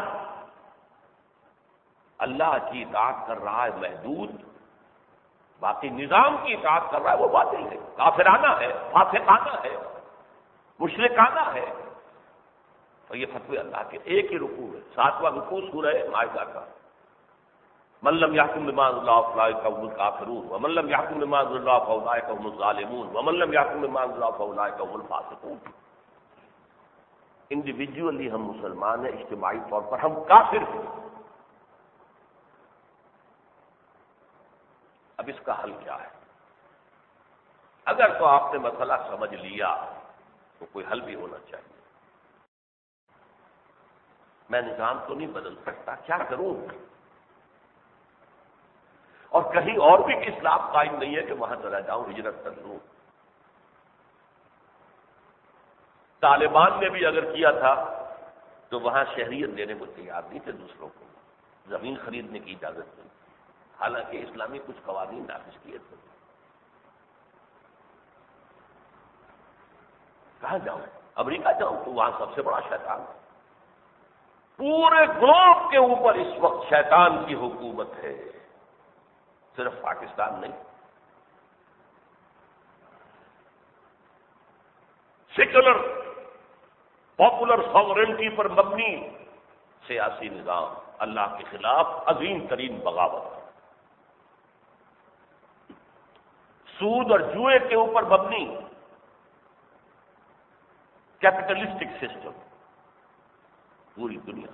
S2: اللہ کی اطاعت کر رہا ہے محدود، باقی نظام کی اطاعت کر رہا ہے وہ باطل ہے، کافرانہ ہے، فاسقانہ ہے، مشرکانہ ہے۔ اور یہ فتوی اللہ کے ایک ہی رکوع ہے، ساتواں رکوع سورہ مائدہ کا، من لم يحكم بما انزل الله فاولئك هم الكافرون ومن لم يحكم بما انزل الله فاولئك هم الظالمون ومن لم يحكم بما انزل الله فاولئك هم الفاسقون۔ انڈیویجولی ہم مسلمان ہیں، اجتماعی طور پر ہم کافر ہیں۔ اب اس کا حل کیا ہے؟ اگر تو آپ نے مسئلہ سمجھ لیا تو کوئی حل بھی ہونا چاہیے۔ میں نظام تو نہیں بدل سکتا، کیا کروں؟ اور کہیں اور بھی اسلام قائم نہیں ہے کہ وہاں چلا جاؤں، ہجرت کر لوں۔ طالبان نے بھی اگر کیا تھا تو وہاں شہریت دینے کو تیار نہیں تھے دوسروں کو، زمین خریدنے کی اجازت نہیں، حالانکہ اسلامی کچھ قوانین نافذ کیے تھے۔ کہاں جاؤں؟ امریکہ جاؤں تو وہاں سب سے بڑا شیطان، پورے گلوب کے اوپر اس وقت شیطان کی حکومت ہے، صرف پاکستان نہیں۔ سیکولر پاپولر ساورنٹی پر مبنی سیاسی نظام اللہ کے خلاف عظیم ترین بغاوت، سود اور جوئے کے اوپر مبنی کیپٹلسٹک سسٹم، پوری دنیا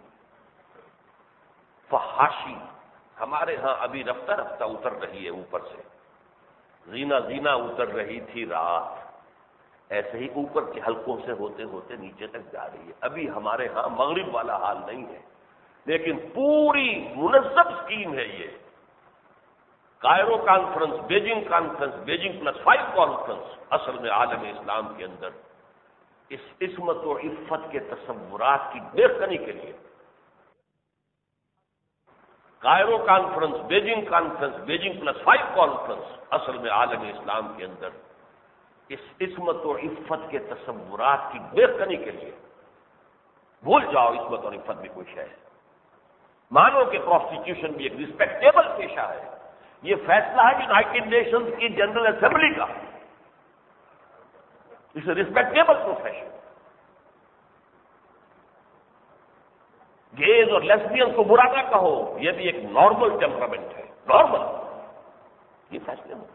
S2: فحاشی۔ ہمارے ہاں ابھی رفتہ رفتہ اتر رہی ہے اوپر سے، زینا زینا اتر رہی تھی رات، ایسے ہی اوپر کے حلقوں سے ہوتے ہوتے نیچے تک جا رہی ہے. ابھی ہمارے ہاں مغرب والا حال نہیں ہے، لیکن پوری منظم اسکیم ہے یہ. Cairo conference, Beijing conference, Beijing plus five conference اصل میں عالم اسلام کے اندر اس عصمت و عفت کے تصورات کی بےخنی کے لیے. Cairo conference, Beijing conference, Beijing plus five conference اصل میں عالم اسلام کے اندر اس عصمت و عفت کے تصورات کی بےخنی کے لیے. بھول جاؤ عصمت اور عفت بھی کچھ ہے، مانو کہ پروسٹیٹیوشن بھی ایک ریسپیکٹیبل پیشہ ہے. یہ فیصلہ ہے یونائٹڈ نیشنز کی جنرل اسمبلی کا. It's a respectable profession. Gays اور لیسبین کو برا نہ کہو، یہ بھی ایک نارمل ٹیمپرامنٹ ہے، نارمل. یہ فیصلے ہوں.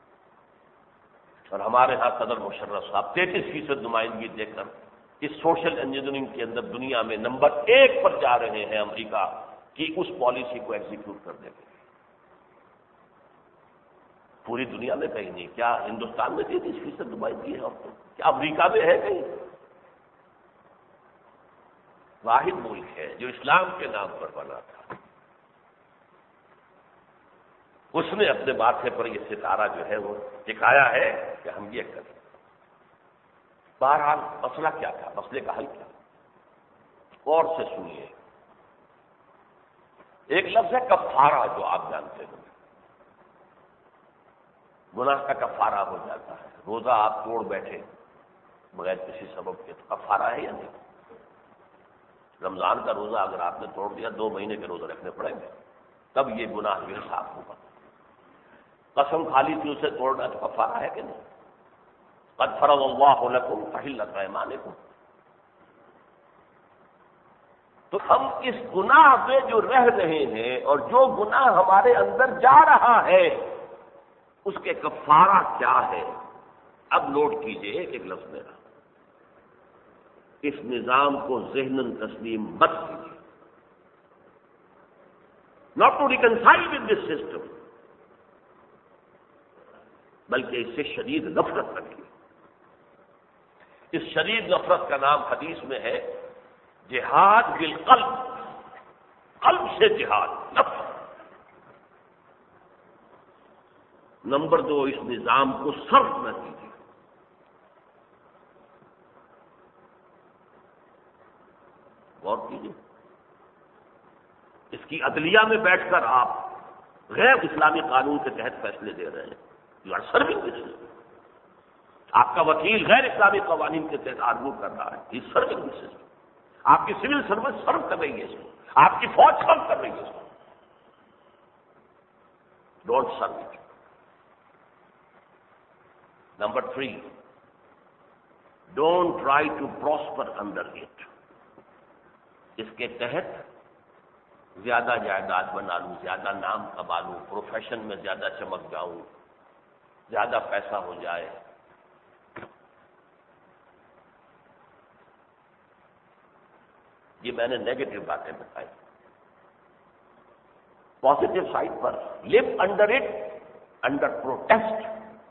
S2: اور ہمارے ہاں صدر مشرف صاحب تینتیس فیصد نمائندگی دے کر اس سوشل انجینئرنگ کے اندر دنیا میں نمبر ایک پر جا رہے ہیں امریکہ کی اس پالیسی کو ایگزیکیوٹ کرنے کے لیے. پوری دنیا میں کہیں نہیں. کیا ہندوستان میں تینتیس فیصد نمائندگی ہے؟ اب تو کیا امریکہ میں ہے کہیں؟ واحد ملک ہے جو اسلام کے نام پر بنا تھا. اس نے اپنے ماتھے پر یہ ستارہ جو ہے وہ دکھایا ہے کہ ہم یہ کریں. بہرحال مسئلہ کیا تھا، مسئلے کا حل کیا؟ غور سے سنیے. ایک لفظ ہے کفارہ، جو آپ جانتے ہیں گناہ کا کفارہ ہو جاتا ہے. روزہ آپ توڑ بیٹھے بغیر کسی سبب کے، تو کفارہ ہے یا نہیں؟ رمضان کا روزہ اگر آپ نے توڑ دیا، دو مہینے کے روزے رکھنے پڑیں گے، تب یہ گناہ بھی صاف ہوگا. قسم کھا لی تھی اسے توڑنا، تو کفارہ ہے کہ نہیں؟ قد فرض اللہ لکم تحلت ایمانکم. تو ہم اس گناہ میں جو رہ رہے ہیں اور جو گناہ ہمارے اندر جا رہا ہے اس کے کفارہ کیا ہے؟ اب نوٹ کیجئے ایک لفظ میرا، اس نظام کو ذہناً تسلیم مت کیجیے. Not to reconcile with this system, بلکہ اس سے شدید نفرت رکھیے. اس شدید نفرت کا نام حدیث میں ہے جہاد بالقلب. قلب سے جہاد، نفرت. نمبر دو، اس نظام کو صرف نہ کیجیے. غور کیجیے. اس کی عدلیہ میں بیٹھ کر آپ غیر اسلامی قانون کے تحت فیصلے دے رہے ہیں. You are serving this system. آپ کا وکیل غیر اسلامی قوانین کے تحت آرگو کر رہا ہے. یہ سرونگ دس سسٹم. آپ کی سول سروس سرو کر رہی ہے اس کو، آپ کی فوج سرو کر رہی ہے اس کو. Don't serve it. Number three, don't try to prosper under it. اس کے تحت زیادہ جائیداد بنا لوں، زیادہ نام کما لوں، پروفیشن میں زیادہ چمک جاؤں، زیادہ پیسہ ہو جائے. یہ میں نے نیگیٹو باتیں بتائی. پازیٹو سائڈ پر live under it, under protest,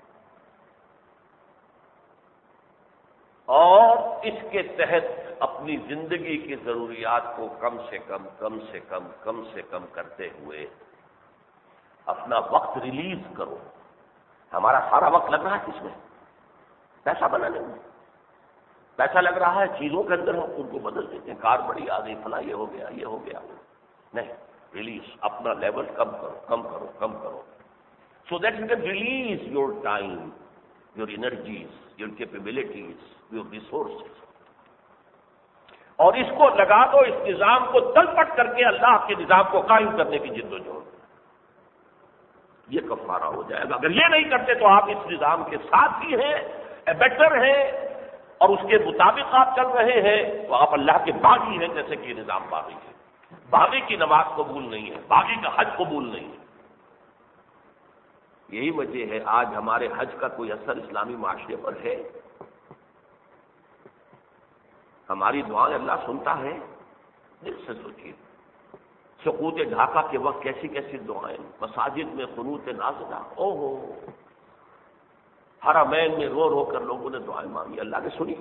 S2: اور اس کے تحت اپنی زندگی کی ضروریات کو کم سے کم کم سے کم کم سے کم کرتے ہوئے اپنا وقت ریلیز کرو. ہمارا سارا وقت لگ رہا ہے کس میں؟ پیسہ بنانے میں. پیسہ لگ رہا ہے چیزوں کے اندر، ہم ان کو بدل دیتے ہیں. کار بڑی آ گئی، فلاں یہ ہو گیا، یہ ہو گیا. نہیں، ریلیز. اپنا لیول کم کرو، کم کرو، کم کرو. So that you can release your time, your energies, your capabilities, your resources. اور اس کو لگا دو، اس نظام کو تل پٹ کر کے اللہ کے نظام کو قائم کرنے کی جد و جہد. یہ کفارہ ہو جائے گا. اگر یہ نہیں کرتے تو آپ اس نظام کے ساتھ ہی ہیں، بیٹر ہیں، اور اس کے مطابق آپ چل رہے ہیں، تو آپ اللہ کے باغی ہیں، جیسے کہ یہ نظام باغی ہے. باغی کی نماز قبول نہیں ہے، باغی کا حج قبول نہیں ہے. یہی وجہ ہے آج ہمارے حج کا کوئی اثر اسلامی معاشرے پر ہے؟ ہماری دعائیں اللہ سنتا ہے؟ دل سے سوچیے. سقوط ڈھاکہ کے وقت کیسی کیسی دعائیں، مساجد میں قنوت نازلہ. او ہو، حرمین میں رو رو کر لوگوں نے دعائیں مانگی، اللہ نے سنی،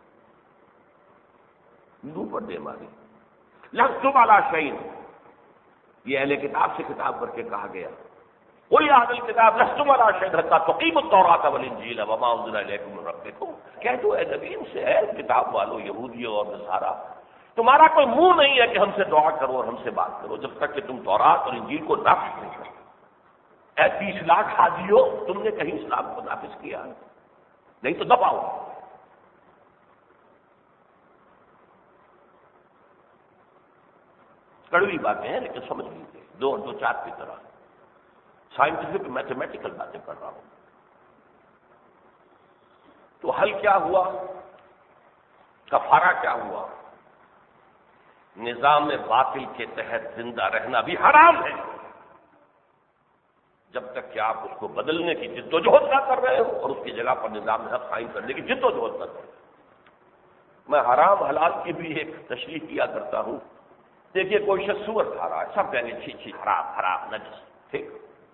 S2: منہ پر دے ماری۔ لستم علی شیء، یہ اہل کتاب سے کتاب کر کے کہا گیا، قل یا اہل الکتاب لستم علی شیء حتی تقیموا التوراۃ والانجیل وما انزل الیکم من ربکم، کہہ دو اے نبی ان سے، اے کتاب والو یہودیوں اور نصارا، تمہارا کوئی منہ نہیں ہے کہ ہم سے دعا کرو اور ہم سے بات کرو جب تک کہ تم تورات اور انجیل کو نافذ نہیں کرو۔ اے تیس لاکھ حاجیوں، تم نے کہیں اسلام کو نافذ کیا ہے؟ نہیں تو دباؤ۔ کڑوی باتیں ہیں لیکن سمجھ لیجیے، دو دو چار کی طرح سائنٹیفک میتھمیٹیکل باتیں کر رہا ہوں۔ تو حل کیا ہوا؟ کفارہ کیا ہوا؟ نظام باطل کے تحت زندہ رہنا بھی حرام ہے جب تک کہ آپ اس کو بدلنے کی جد و جہد نہ کر رہے ہو اور اس کی جگہ پر نظام حق قائم کرنے کی جد و جہد نہ کر رہے ہو۔ میں حرام حلال کی بھی ایک تشریح کیا کرتا ہوں۔ دیکھیے کوئی شخص سور کھا رہا ہے، سب کہیں گے چھی چھی حرام حرام نجس، ٹھیک۔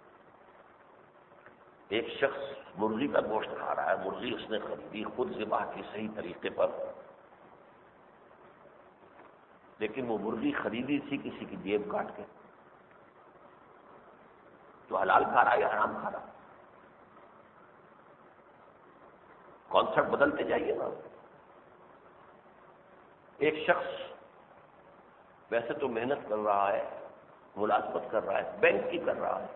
S2: ایک شخص مرغی کا گوشت کھا رہا ہے، مرغی اس نے خریدی، خود ذبح کی صحیح طریقے پر، لیکن وہ مرغی خریدی تھی کسی کی جیب کاٹ کے، تو حلال کھا رہا ہے یا حرام کھا رہا؟ کانسیپٹ بدلتے جائیے نا۔ ایک شخص ویسے تو محنت کر رہا ہے، ملازمت کر رہا ہے، بینک کی کر رہا ہے،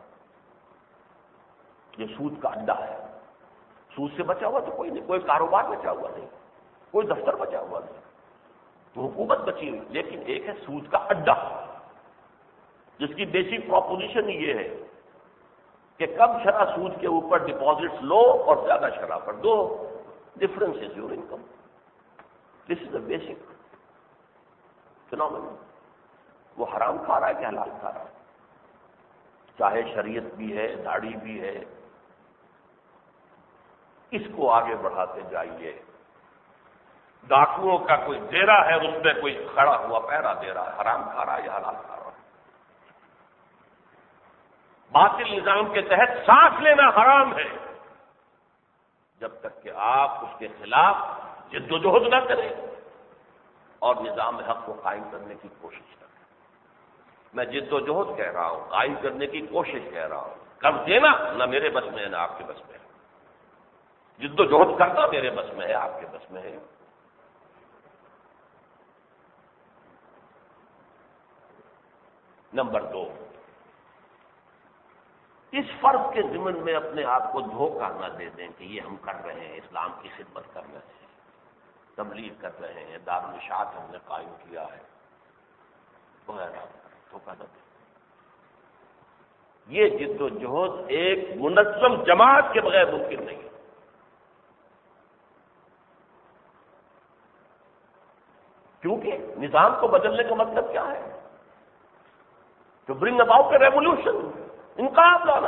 S2: یہ سود کا اڈا ہے، سود سے بچا ہوا تو کوئی نہیں، کوئی کاروبار بچا ہوا نہیں، کوئی دفتر بچا ہوا نہیں، تو حکومت بچی ہوئی، لیکن ایک ہے سود کا اڈا جس کی بیسک پروپوزیشن یہ ہے کہ کم شرح سود کے اوپر ڈپازٹس لو اور زیادہ شرح پر دو، difference is your income, this is the basic phenomena. وہ حرام کھا رہا ہے کہ حلال کھا رہا ہے؟ چاہے شریعت بھی ہے، داڑھی بھی ہے، اس کو آگے بڑھاتے جائیے۔ ڈاکوؤں کا کوئی ڈیرا ہے، اس میں کوئی کھڑا ہوا پہرا دے رہا ہے، حرام کھا رہا ہے یا حلال کھا رہا ہے؟ باطل نظام کے تحت سانس لینا حرام ہے جب تک کہ آپ اس کے خلاف جد و جہد نہ کریں اور نظام حق کو قائم کرنے کی کوشش کریں۔ میں جد و جہد کہہ رہا ہوں، قائم کرنے کی کوشش کہہ رہا ہوں۔ کر دینا نہ میرے بس میں ہے نہ آپ کے بس میں ہے، جد و جہد کرنا میرے بس میں ہے، آپ کے بس میں ہے۔ نمبر دو، اس فرض کے ضمن میں اپنے آپ کو دھوکہ نہ دے دیں کہ یہ ہم کر رہے ہیں، اسلام کی خدمت کر رہے ہیں، تبلیغ کر رہے ہیں، دارالاشاعت ہم نے قائم کیا ہے وغیرہ، دھوکہ نہ دیں۔ یہ جد و جہد ایک منظم جماعت کے بغیر ممکن نہیں ہے۔ کیونکہ نظام کو بدلنے کا مطلب کیا ہے؟ تو برنگ اباؤٹ اے ریولیوشن، انقلاب لانا۔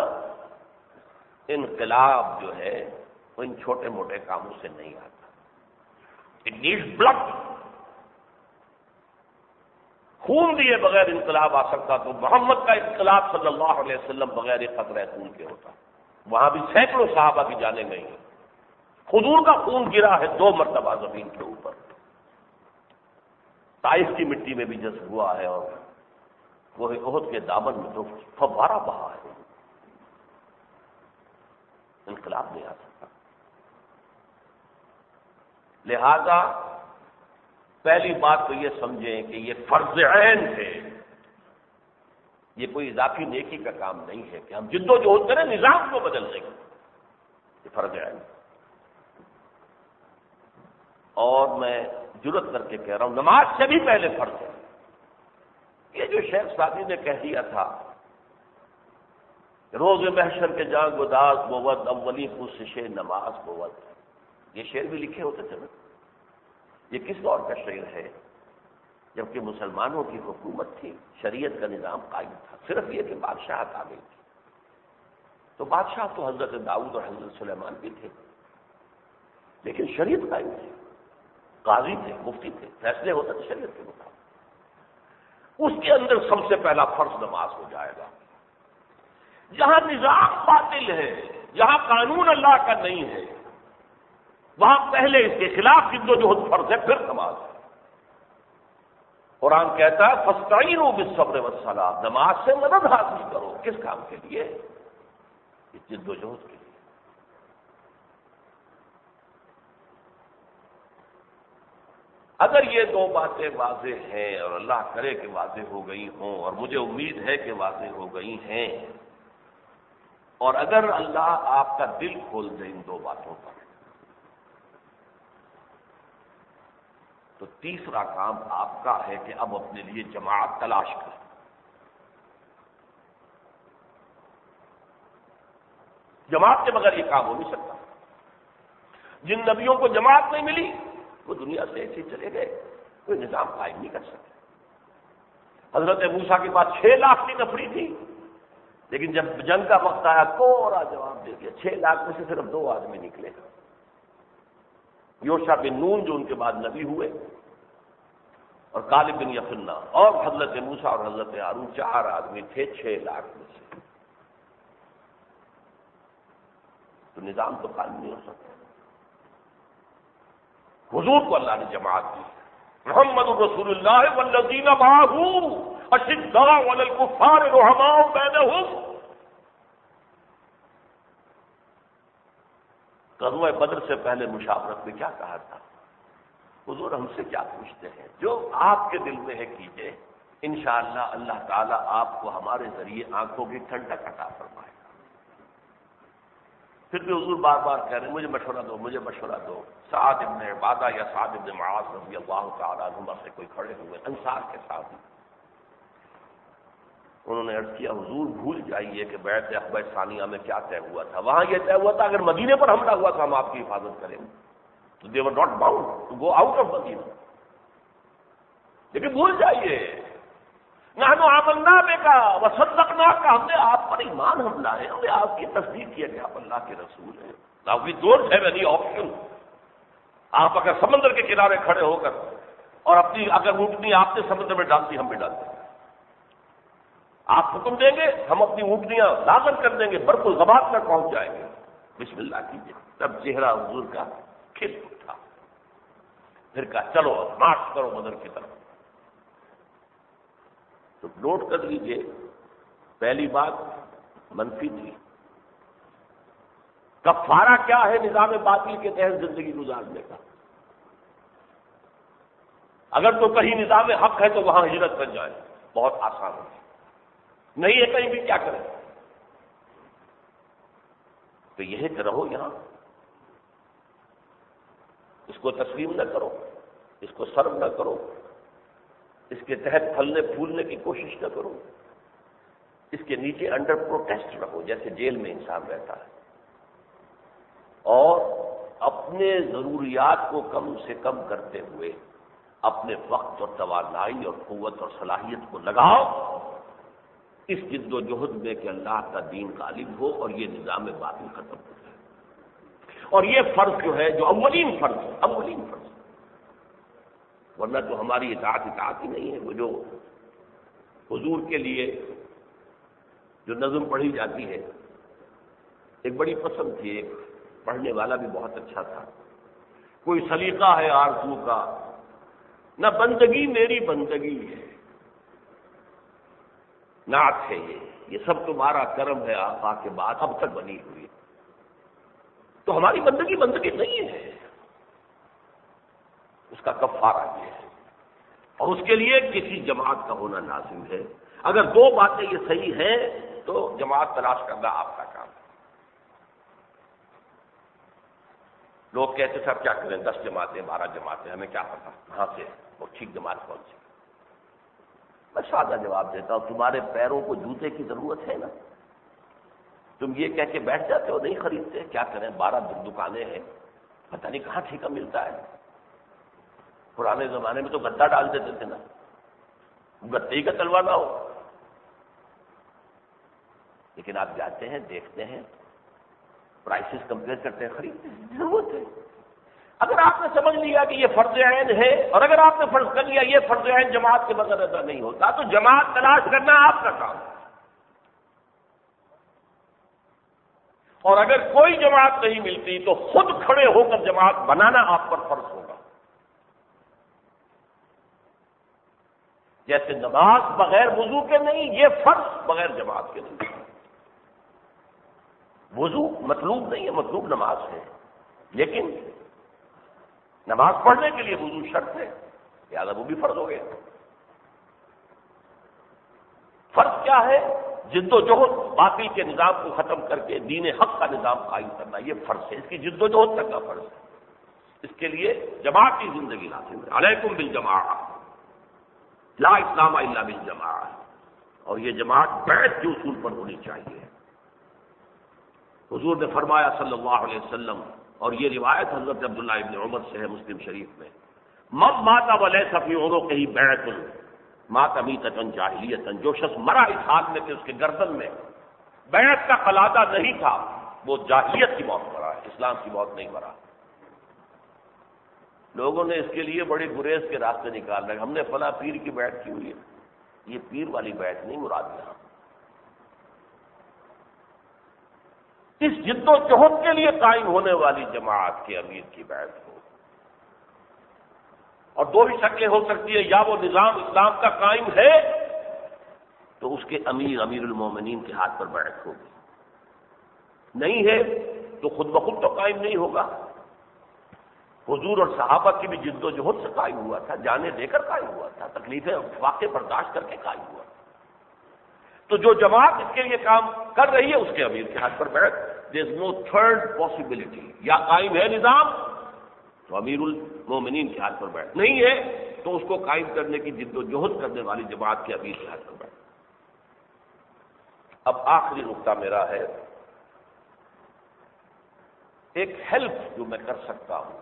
S2: انقلاب جو ہے وہ ان چھوٹے موٹے کاموں سے نہیں آتا، اٹ نیڈز بلڈ۔ خون دیے بغیر انقلاب آ سکتا تو محمد کا انقلاب صلی اللہ علیہ وسلم بغیر قطرہ خون کے ہوتا۔ وہاں بھی سینکڑوں صحابہ کی جانیں گئی ہیں، حضور کا خون گرا ہے دو مرتبہ زمین کے اوپر، طائف کی مٹی میں بھی جذب ہوا ہے اور وہ احد کے دامن میں تو فوارہ بہا ہے۔ انقلاب نہیں آ سکتا۔ لہذا پہلی بات تو یہ سمجھیں کہ یہ فرض عین ہے، یہ کوئی اضافی نیکی کا کام نہیں ہے کہ ہم جد و جہد کریں نظام کو بدلنے کا، یہ فرض عین۔ اور میں جرت کر کے کہہ رہا ہوں نماز سے بھی پہلے فرض ہے۔ یہ جو شیخ سعدی نے کہہ دیا تھا روز محشر کے جاں گداز بود اولی پوسش نماز بود، یہ شعر بھی لکھے ہوتے تھے نا۔ یہ کس دور کا شعر ہے؟ جبکہ مسلمانوں کی حکومت تھی، شریعت کا نظام قائم تھا، صرف یہ کہ بادشاہت آ گئی تھی۔ تو بادشاہ تو حضرت داؤد اور حضرت سلیمان بھی تھے، لیکن شریعت قائم تھی، قاضی تھے، مفتی تھے، فیصلے ہوتے تھے شریعت کے مطابق۔ اس کے اندر سب سے پہلا فرض نماز ہو جائے گا۔ جہاں نظام باطل ہے جہاں قانون اللہ کا نہیں ہے وہاں پہلے اس کے خلاف جد و جہد فرض ہے، پھر نماز ہے۔ قرآن کہتا ہے فاستعینوا بالصبر والصلاۃ، نماز سے مدد حاصل کرو، کس کام کے لیے؟ اس جد و جہد کے لیے۔ اگر یہ دو باتیں واضح ہیں اور اللہ کرے کہ واضح ہو گئی ہوں، اور مجھے امید ہے کہ واضح ہو گئی ہیں، اور اگر اللہ آپ کا دل کھول دے ان دو باتوں پر، تو تیسرا کام آپ کا ہے کہ اب اپنے لیے جماعت تلاش کریں۔ جماعت کے بغیر یہ کام ہو نہیں سکتا۔ جن نبیوں کو جماعت نہیں ملی وہ دنیا سے ایسے چلے گئے، کوئی نظام قائم نہیں کر سکتے۔ حضرت موسیٰ کے پاس چھ لاکھ کی نفری تھی، لیکن جب جنگ کا وقت آیا کوڑا جواب دے دیا، چھ لاکھ میں سے صرف دو آدمی نکلے۔ یوشع بن نون جو ان کے بعد نبی ہوئے، اور کالب بن یفنہ، اور حضرت موسیٰ اور حضرت ہارون، چار آدمی تھے چھ لاکھ میں سے۔ تو نظام تو قائم نہیں ہو سکتا۔ حضور کو اللہ نے جماعت دی، محمد رسول اللہ والذین معہ اشداء علی الکفار رحماء بینہم۔ غزوہ بدر سے پہلے مشاورت میں کیا کہا تھا؟ حضور ہم سے کیا پوچھتے ہیں، جو آپ کے دل میں ہے کیجئے، انشاءاللہ اللہ تعالیٰ آپ کو ہمارے ذریعے آنکھوں کی ٹھنڈک عطا فرمائے گا۔ پھر بھی حضور بار بار کہہ رہے ہیں مجھے مشورہ دو، مجھے مشورہ دو۔ سعد ابن عبادہ یا سعد ابن معاذ رضی اللہ تعالیٰ عنہما سے کوئی کھڑے ہوئے انصار کے ساتھ، انہوں نے عرض کیا حضور بھول جائیے کہ بیعت عقبہ ثانیہ میں کیا طے ہوا تھا۔ وہاں یہ طے ہوا تھا اگر مدینے پر حملہ ہوا تو ہم آپ کی حفاظت کریں گے، تو they were not bound to go out of مدینہ۔ لیکن بھول جائیے نحن آمنا بک وصدقناک، ہم نے آپ پر ایمان ہم لائے، ہم نے آپ کی تصدیق کیا کہ آپ اللہ کے رسول ہیں۔ Now we don't have any option۔ آپ اگر سمندر کے کنارے کھڑے ہو کر اور اپنی اگر اونٹنی آپ نے سمندر میں ڈال دی، ہم بھی ڈال دیں گے، آپ حکم دیں گے ہم اپنی اونٹنیاں لازم کر دیں گے، برق الغبات تک پہنچ جائیں گے، بسم اللہ کیجیے۔ تب چہرہ حضور کا کھل اٹھا، پھر کہا چلو مارچ کرو بدر کی طرف۔ تو نوٹ کر لیجیے، پہلی بات منفی تھی، کفارہ کیا ہے نظام باطل کے تحت زندگی گزارنے کا۔ اگر تو کہیں نظام حق ہے تو وہاں ہجرت کر جائے، بہت آسان ہے، نہیں ہے کہیں بھی کیا کریں، تو یہ کہ رہو یہاں، اس کو تسلیم نہ کرو، اس کو سرو نہ کرو، اس کے تحت پھلنے پھولنے کی کوشش نہ کرو، اس کے نیچے انڈر پروٹیسٹ رہو جیسے جیل میں انسان رہتا ہے، اور اپنے ضروریات کو کم سے کم کرتے ہوئے اپنے وقت اور توانائی اور قوت اور صلاحیت کو لگاؤ اس جد و جہد میں کہ اللہ کا دین غالب ہو اور یہ نظام باطل ختم ہو جائے۔ اور یہ فرض جو ہے جو اولین فرض ہے، اولین فرض، ورنہ تو ہماری اطاعت اطاعت ہی نہیں ہے۔ وہ جو حضور کے لیے جو نظم پڑھی جاتی ہے، ایک بڑی پسند تھی، ایک پڑھنے والا بھی بہت اچھا تھا، کوئی سلیقہ ہے آرزو کا، نہ بندگی میری بندگی ہے، نعت ہے یہ یہ سب تمہارا کرم ہے آقا کے بعد اب تک بنی ہوئی۔ تو ہماری بندگی بندگی نہیں ہے، اس کا کفارہ یہ ہے، اور اس کے لیے کسی جماعت کا ہونا لازم ہے۔ اگر دو باتیں یہ صحیح ہیں تو جماعت تلاش کرنا آپ کا کام ہے۔ لوگ کہتے صاحب کیا کریں، دس جماعتیں بارہ جماعتیں، ہمیں کیا پتا کہاں سے وہ ٹھیک جماعت کون سی۔ میں سادہ جواب دیتا ہوں، تمہارے پیروں کو جوتے کی ضرورت ہے نا، تم یہ کہہ کے بیٹھ جاتے ہو نہیں خریدتے، کیا کریں بارہ دکانیں ہیں، پتہ نہیں کہاں ٹھیکہ ملتا ہے۔ پرانے زمانے میں تو گدا ڈال دیتے تھے نا، گدے ہی کا تلوانا ہو، لیکن آپ جاتے ہیں دیکھتے ہیں پرائسز کمپیئر کرتے ہیں، خریدتے ہیں، ضرورت ہے۔ اگر آپ نے سمجھ لیا کہ یہ فرض عین ہے، اور اگر آپ نے فرض کر لیا یہ فرض عین جماعت کے بغیر ادا نہیں ہوتا، تو جماعت تلاش کرنا آپ کا کام ہے۔ اور اگر کوئی جماعت نہیں ملتی تو خود کھڑے ہو کر جماعت بنانا آپ پر فرض ہوگا. جیسے نماز بغیر وضو کے نہیں، یہ فرض بغیر جماعت کے نہیں. وضو مطلوب نہیں ہے، مطلوب نماز ہے، لیکن نماز پڑھنے کے لیے وضو شرط ہے، لہٰذا وہ بھی فرض ہو گیا. فرض کیا ہے؟ جد و جہد باطل کے نظام کو ختم کر کے دین حق کا نظام قائم کرنا، یہ فرض ہے. اس کی جد و جہد تک کا فرض ہے. اس کے لیے جماعت کی زندگی لازم ہے. علیکم بالجماعہ، لا اسلام الا بالجماعہ. اور یہ جماعت بیعت کے اصول پر ہونی چاہیے. حضور نے فرمایا صلی اللہ علیہ وسلم، اور یہ روایت حضرت عبداللہ ابن عمر سے ہے مسلم شریف میں، من مات ولیس فی عنقہ بیعۃ مات میتۃ جاہلیۃ. جو شخص مرا اس حال میں کہ اس کے گردن میں بیعت کا قلادہ نہیں تھا، وہ جاہلیت کی موت مرا ہے، اسلام کی موت نہیں مرا. لوگوں نے اس کے لیے بڑے گریز کے راستے نکال رہے. ہم نے فلاں پیر کی بیعت کی ہوئی ہے. یہ پیر والی بیعت نہیں مراد یہاں. اس جد و جہد کے لیے قائم ہونے والی جماعت کے امیر کی بیعت ہو. اور دو ہی شکلیں ہو سکتی ہیں، یا وہ نظام اسلام کا قائم ہے تو اس کے امیر امیر المومنین کے ہاتھ پر بیعت ہوگی، نہیں ہے تو خود بخود تو قائم نہیں ہوگا. حضور اور صحابہ کی بھی جد و جہد سے قائم ہوا تھا، جانیں دے کر قائم ہوا تھا، تکلیفیں واقع برداشت کر کے قائم ہوا. تو جو جماعت اس کے لیے کام کر رہی ہے اس کے امیر کے ہاتھ پر بیعت. There is no third possibility. یا قائم ہے نظام تو امیر المومنین کے ہاتھ پر بیعت، نہیں ہے تو اس کو قائم کرنے کی جد و جہد کرنے والی جماعت کے امیر کے ہاتھ پر بیعت. اب آخری نقطہ میرا ہے، ایک ہیلپ جو میں کر سکتا ہوں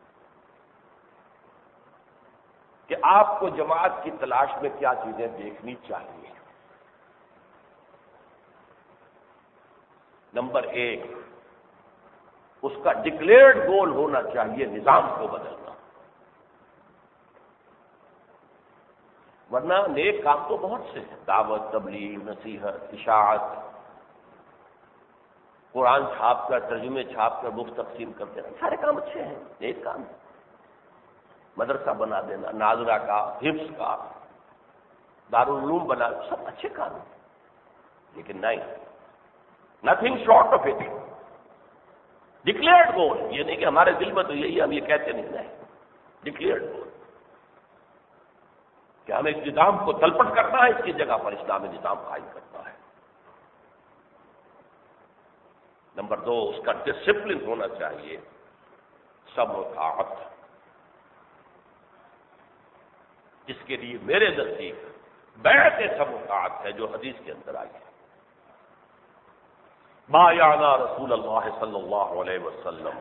S2: کہ آپ کو جماعت کی تلاش میں کیا چیزیں دیکھنی چاہیے. نمبر ایک، اس کا ڈکلیئرڈ گول ہونا چاہیے نظام کو بدلنا. ورنہ نیک کام تو بہت سے ہیں، دعوت، تبلیغ، نصیحت، اشاعت، قرآن چھاپ کر، ترجمے چھاپ کر مفت تقسیم کرتے ہیں، سارے کام اچھے ہیں، نیک کام. مدرسہ بنا دینا، ناظرہ کا، حفظ کا، دارالعلوم بنا، سب اچھے کام ہیں. لیکن نہیں، nothing short of it. Declared goal, یہ نہیں کہ ہمارے دل میں تو یہی ہے، ہم یہ کہتے نہیں. نہیں، ڈکلیئرڈ گول کہ ہمیں اس نظام کو تلپٹ کرنا ہے، اس کی جگہ پر اسلامی نظام قائم کرنا ہے. نمبر دو، اس کا ڈسپلن ہونا چاہیے، سب طاعت، جس کے لیے میرے نزدیک بیعت سب طاعت ہے جو حدیث کے اندر آئی ہے. بایعنا رسول اللہ صلی اللہ علیہ وسلم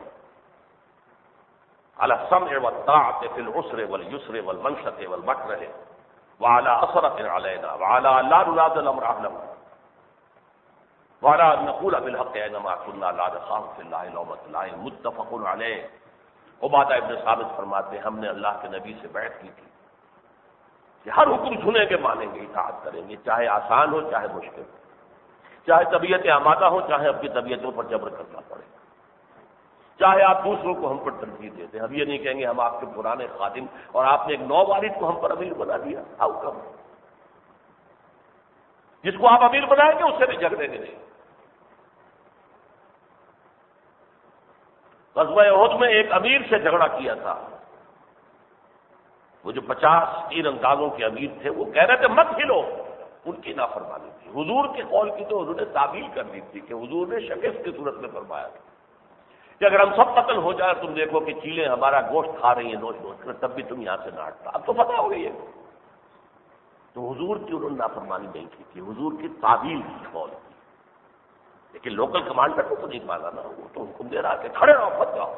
S2: علی السمع والطاعۃ فی العسر والیسر والمنشط والمکرہ وعلی اثرۃ علینا وعلی لا نراد الامر اهله وعلی ان نقول بالحق اینما كنا لا نخاف فی اللہ لومۃ لائم. متفق علیہ. عبادہ ابن ثابت فرماتے ہیں ہم نے اللہ کے نبی سے بیعت کی تھی کہ ہر حکم سنیں گے، مانیں گے، اطاعت کریں گے، چاہے آسان ہو چاہے مشکل ہو، چاہے طبیعت آمادہ ہو چاہے اپنی طبیعتوں پر جبر کرنا پڑے، چاہے آپ دوسروں کو ہم پر ترجیح دیتے ہیں. ہم یہ نہیں کہیں گے ہم آپ کے پرانے خادم اور آپ نے ایک نو والد کو ہم پر امیر بنا دیا. How come? جس کو آپ امیر بنائیں گے اس سے بھی جھگڑیں گے نہیں. غزوہ احد میں ایک امیر سے جھگڑا کیا تھا. وہ جو پچاس تیر اندازوں کے امیر تھے وہ کہہ رہے تھے مت ہلو، ان کی نافرمانی تھی. حضور کے قول کی تو انہوں نے تعبیر کر دی تھی کہ حضور نے شکست کی صورت میں فرمایا تھا کہ اگر ہم سب قتل ہو جائے تم دیکھو کہ چیلیں ہمارا گوشت کھا رہی ہیں نوچ نوچ کر، تب بھی تم یہاں سے نہ ہٹتا. اب تو پتہ ہو گئی ہے. تو حضور کی انہوں نے نافرمانی نہیں کی تھی، حضور کی تعبیر کی قول کی. لیکن لوکل کمانڈر کو تو نہیں مانا نا، وہ تو حکم دے رہا کہ کھڑے رہو مت جاؤ.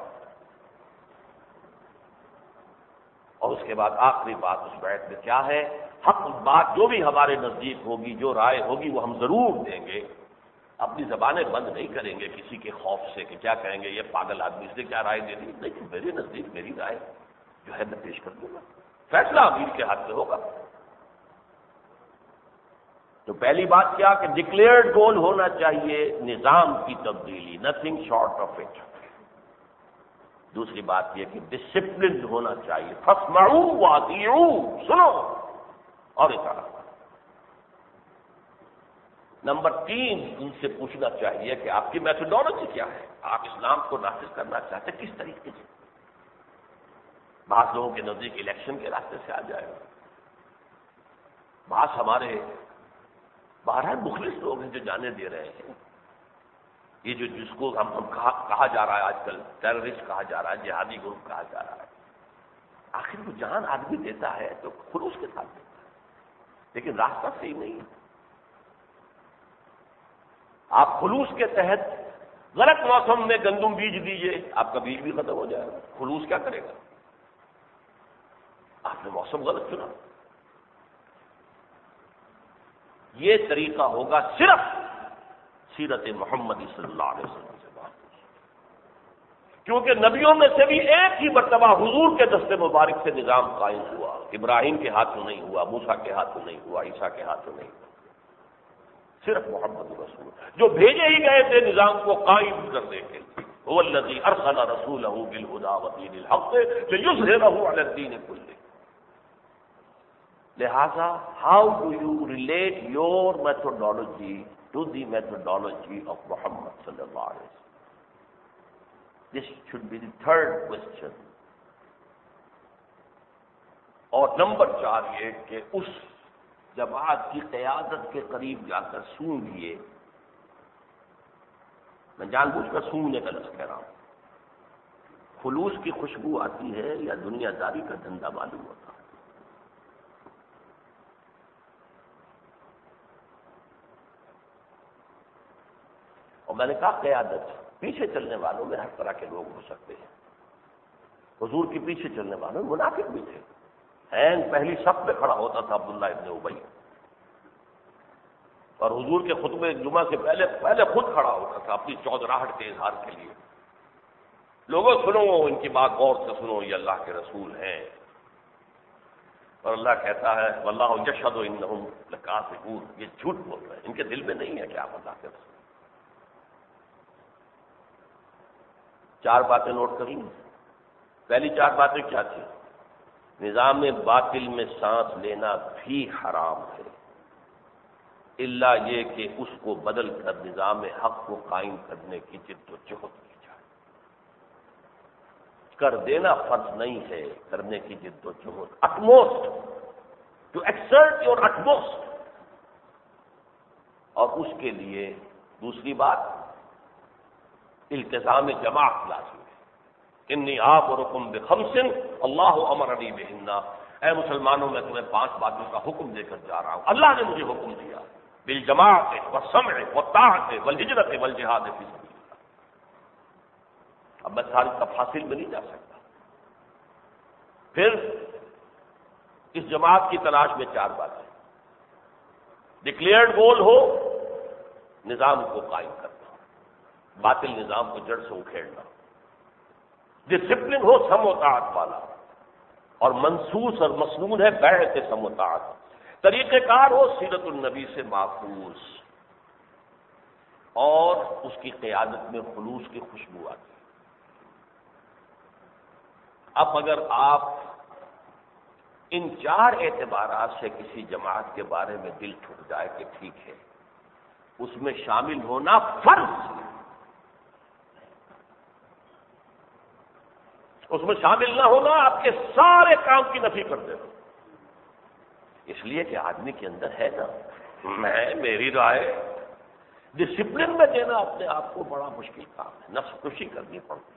S2: اور اس کے بعد آخری بات اس بیعت میں کیا ہے؟ حق بات جو بھی ہمارے نزدیک ہوگی، جو رائے ہوگی وہ ہم ضرور دیں گے. اپنی زبانیں بند نہیں کریں گے کسی کے خوف سے کہ کیا کہیں گے یہ پاگل آدمی، اس نے کیا رائے دے دی. لیکن میرے نزدیک میری رائے جو ہے میں پیش کر دوں گا، فیصلہ امیر کے ہاتھ میں ہوگا. تو پہلی بات کیا کہ ڈکلیئرڈ گول ہونا چاہیے نظام کی تبدیلی، نتھنگ شارٹ آف اٹ۔ دوسری بات یہ کہ ڈسپلن ہونا چاہیے، فاسمعوا واطیعوا، سنو اور اطاعت۔ نمبر تین، ان سے پوچھنا چاہیے کہ آپ کی میتھڈولوجی کیا ہے، آپ اسلام کو نافذ کرنا چاہتے ہیں کس طریقے سے؟ بعض لوگوں کے نزدیک الیکشن کے راستے سے آ جائے گا، بعض ہمارے بہرحال مخلص لوگ ہیں جو جانے دے رہے ہیں، یہ جو جس کو ہم ہم کہا, کہا جا رہا ہے آج کل ٹیررسٹ کہا جا رہا ہے، جہادی گروپ کہا جا رہا ہے، آخر وہ جان آدمی دیتا ہے تو خلوص کے ساتھ دیتا ہے، لیکن راستہ صحیح نہیں ہے۔ آپ خلوص کے تحت غلط موسم میں گندم بیج دیجئے، آپ کا بیج بھی ختم ہو جائے گا، خلوص کیا کرے گا؟ آپ نے موسم غلط چنا۔ یہ طریقہ ہوگا صرف سیرت محمدی صلی اللہ علیہ وسلم سے بات، کیونکہ نبیوں میں سے بھی ایک ہی مرتبہ حضور کے دست مبارک سے نظام قائم ہوا، ابراہیم کے ہاتھوں نہیں ہوا، موسیٰ کے ہاتھوں نہیں ہوا، عیسیٰ کے ہاتھوں نہیں ہوا، صرف محمد رسول جو بھیجے ہی گئے تھے نظام کو قائم کرنے کے لیے۔ هو الذی ارسل رسولہ بالہدی ودین الحق لیظہرہ علی الدین کلہ۔ لہذا how do you relate your methodology to the methodology of Muhammad صلی اللہ علیہ وسلم؟ This should be the third question۔ اور نمبر چار یہ کہ اس جماعت کی قیادت کے قریب جا کر سونگ لیے، میں جان بوجھ کر سونگنے کا لفظ کہہ رہا ہوں، خلوص کی خوشبو آتی ہے یا دنیا داری کا دھندا معلوم ہوتا ہے؟ اور میں نے کہا قیادت، پیچھے چلنے والوں میں ہر طرح کے لوگ ہو سکتے ہیں، حضور کے پیچھے چلنے والوں میں منافق بھی تھے، این پہلی صف میں کھڑا ہوتا تھا عبداللہ ابن ابی، اور حضور کے خطبے جمعہ سے پہلے پہلے خود کھڑا ہوتا تھا اپنی چودراہٹ کے اظہار کے لیے، لوگوں سنو ان کی بات غور سے سنو، یہ اللہ کے رسول ہیں، اور اللہ کہتا ہے واللہ یشہد انہم لکاذبون، یہ جھوٹ بول رہے ہیں، ان کے دل میں نہیں ہے کہ آپ اللہ کے رسول۔ چار باتیں نوٹ کریں، پہلی چار باتیں کیا تھی؟ نظام باطل میں سانس لینا بھی حرام ہے، الا یہ کہ اس کو بدل کر نظام حق کو قائم کرنے کی جد و جہد کی جائے۔ کر دینا فرض نہیں ہے، کرنے کی جد و جہد، utmost to exert your utmost. اور اس کے لیے دوسری بات التزام جماعت لازم ہے۔ انی آمرکم بخمس اللہ امرنی بہن، اے مسلمانوں میں تمہیں پانچ باتوں کا حکم دے کر جا رہا ہوں، اللہ نے مجھے حکم دیا، بالجماعت والسمع والطاعت والہجرت والجہاد فی سبیل اللہ۔ اب میں ساری تفاصیل میں نہیں جا سکتا۔ پھر اس جماعت کی تلاش میں چار باتیں، ڈکلیئرڈ گول ہو، نظام کو قائم کرنا، باطل نظام کو جڑ سے اکھیڑنا، ڈسپلن ہو سم و طاعت والا، اور منصوص اور مسنون ہے بیعت سم و طاعت، طریقہ کار ہو سیرت النبی سے محفوظ، اور اس کی قیادت میں خلوص کی خوشبو آتی۔ اب اگر آپ ان چار اعتبارات سے کسی جماعت کے بارے میں دل ٹھک جائے کہ ٹھیک ہے اس میں شامل ہونا فرض، اس میں شامل نہ ہونا آپ کے سارے کام کی نفی کر دینا، اس لیے کہ آدمی کے اندر ہے نا، میں میری رائے ڈسپلن میں دینا اپنے آپ کو بڑا مشکل کام ہے، نفس کشی کرنی پڑتی ہے۔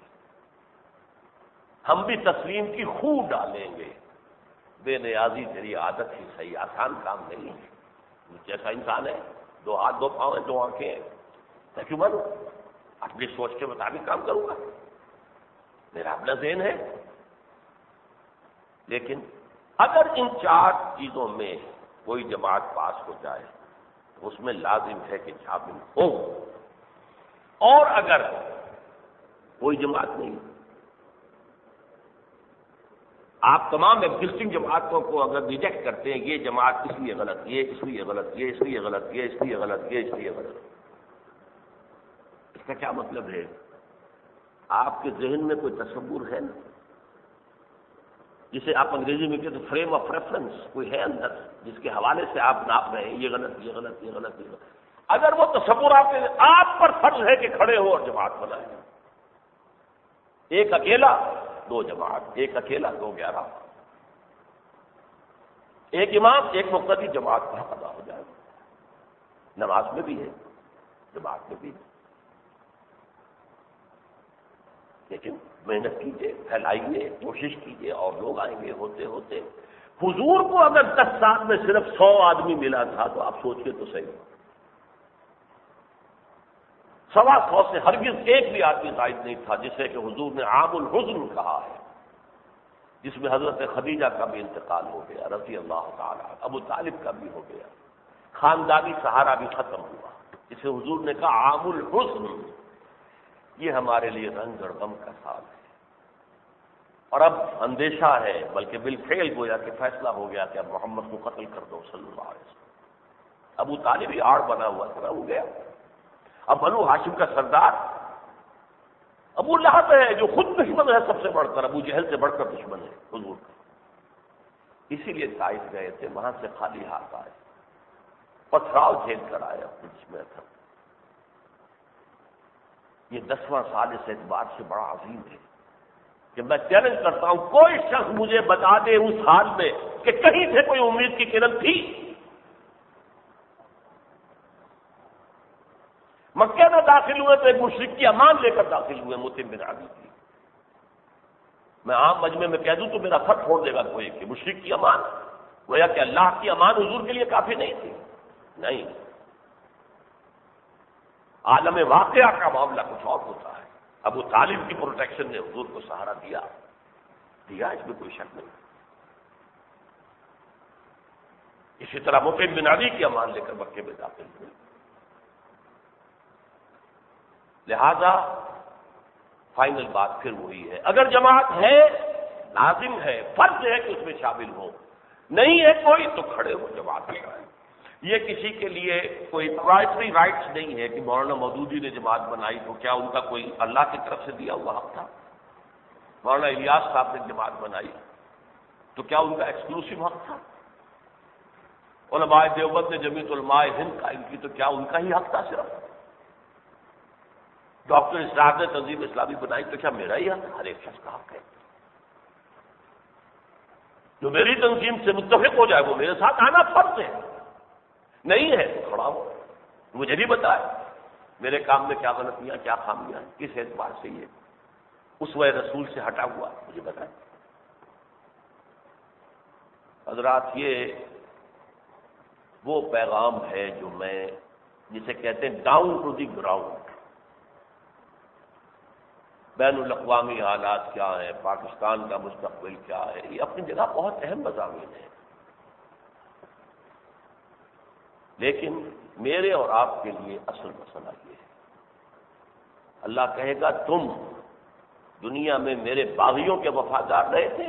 S2: ہم بھی تسلیم کی خو ڈالیں گے، بے نیازی تیری عادت ہی صحیح، آسان کام نہیں ہے، جیسا انسان ہے، دو ہاتھ دو پاؤں ہیں، دو آنکھیں ہیں، میں کیوں مانوں؟ اپنی سوچ کے مطابق کام کروں گا، میرا اپنا ذہن ہے۔ لیکن اگر ان چار چیزوں میں کوئی جماعت پاس ہو جائے تو اس میں لازم ہے کہ شامل ہو، اور اگر کوئی جماعت نہیں، آپ تمام ایگزسٹنگ جماعتوں کو اگر ریجیکٹ کرتے ہیں، یہ جماعت اس لیے غلط، یہ اس لیے غلط، یہ اس لیے غلط، یہ اس لیے غلط، یہ اس لیے غلط، اس کا کیا مطلب ہے؟ آپ کے ذہن میں کوئی تصور ہے نا، جسے آپ انگریزی میں کہتے ہیں فریم آف ریفرنس، کوئی ہے اندر جس کے حوالے سے آپ ناپ رہے ہیں یہ غلط، یہ غلط، یہ غلط، یہ غلط۔ اگر وہ تصور آپ کے آپ پر فرض ہے کہ کھڑے ہو اور جماعت بنائیں، ایک اکیلا دو جماعت، ایک اکیلا دو گیارہ، ایک امام ایک مقتدی، جماعت کا حق ادا ہو جائے گا۔ نماز میں بھی ہے، جماعت میں بھی ہے، لیکن محنت کیجیے، پھیلائیے، کوشش کیجیے، اور لوگ آئیں گے ہوتے ہوتے۔ حضور کو اگر دس سال میں صرف سو آدمی ملا تھا تو آپ سوچ کے تو صحیح، سوا سو سے ہرگز ایک بھی آدمی زائد نہیں تھا، جسے کہ حضور نے عام الحزن کہا ہے، جس میں حضرت خدیجہ کا بھی انتقال ہو گیا رضی اللہ تعالیٰ، ابو طالب کا بھی ہو گیا، خاندانی سہارا بھی ختم ہوا، جسے حضور نے کہا عام الحزن۔ یہ ہمارے لیے رنج اور غم کا سال ہے، اور اب اندیشہ ہے، بلکہ بالفعل گویا کہ فیصلہ ہو گیا کہ اب محمد کو قتل کر دو صلی اللہ علیہ وسلم۔ ابو طالب ہی آڑ بنا ہوا تھا، ہو گیا۔ اب بنو ہاشم کا سردار ابو لہب ہے، جو خود دشمن ہے سب سے بڑھ کر، ابو جہل سے بڑھ کر دشمن ہے حضور کا، اسی لیے طائف گئے تھے، وہاں سے خالی ہاتھ آئے، پتھراؤ جھیل کر آئے اپنے جسم میں تھا۔ یہ دسواں سال اس اعتبار سے بڑا عظیم ہے کہ میں چیلنج کرتا ہوں، کوئی شخص مجھے بتا دے اس حال میں کہ کہیں سے کوئی امید کی کرن تھی۔ مکہ میں داخل ہوئے تو ایک مشرک کی امان لے کر داخل ہوئے، مطعم بن عدی کی۔ میں عام مجمع میں کہہ دوں تو میرا سر چھوڑ دے گا کوئی کہ مشرک کی امان، گویا کہ اللہ کی امان حضور کے لیے کافی نہیں تھی۔ نہیں، عالم واقعہ کا معاملہ کچھ اور ہوتا ہے۔ ابو طالب کی پروٹیکشن نے حضور کو سہارا دیا دیا اس میں کوئی شک نہیں۔ اسی طرح مطعم بن عدی کی امان لے کر مکے میں داخل ہوئے۔ لہذا فائنل بات پھر وہی ہے، اگر جماعت ہے لازم ہے، فرض ہے کہ اس میں شامل ہو، نہیں ہے کوئی تو کھڑے ہو جماعت میں۔ یہ کسی کے لیے کوئی پرائٹری رائٹس نہیں ہے کہ مولانا مودودی نے جماعت بنائی تو کیا ان کا کوئی اللہ کی طرف سے دیا ہوا حق تھا؟ مولانا الیاس صاحب نے جماعت بنائی تو کیا ان کا ایکسکلوسیو حق تھا؟ علماء دیوبند نے جمعیت علماء ہند قائم کی تو کیا ان کا ہی حق تھا صرف؟ ڈاکٹر اسرار نے تنظیم اسلامی بنائی تو کیا میرا ہی حق؟ ہر ایک شخص کا حق ہے، جو میری تنظیم سے متفق ہو جائے وہ میرے ساتھ آنا فرض ہے، نہیں ہے تو کھڑا ہو، مجھے بھی بتائے میرے کام میں کیا غلطیاں کیا خامیاں ہیں، کس اعتبار سے یہ اسوہ رسول سے ہٹا ہوا مجھے بتائے۔ حضرات، یہ وہ پیغام ہے جو میں جسے کہتے ہیں ڈاؤن ٹو دی گراؤنڈ، بین الاقوامی حالات کیا ہیں، پاکستان کا مستقبل کیا ہے، یہ اپنی جگہ بہت اہم مضامین ہے، لیکن میرے اور آپ کے لیے اصل مسئلہ یہ ہے، اللہ کہے گا تم دنیا میں میرے باغیوں کے وفادار رہے تھے،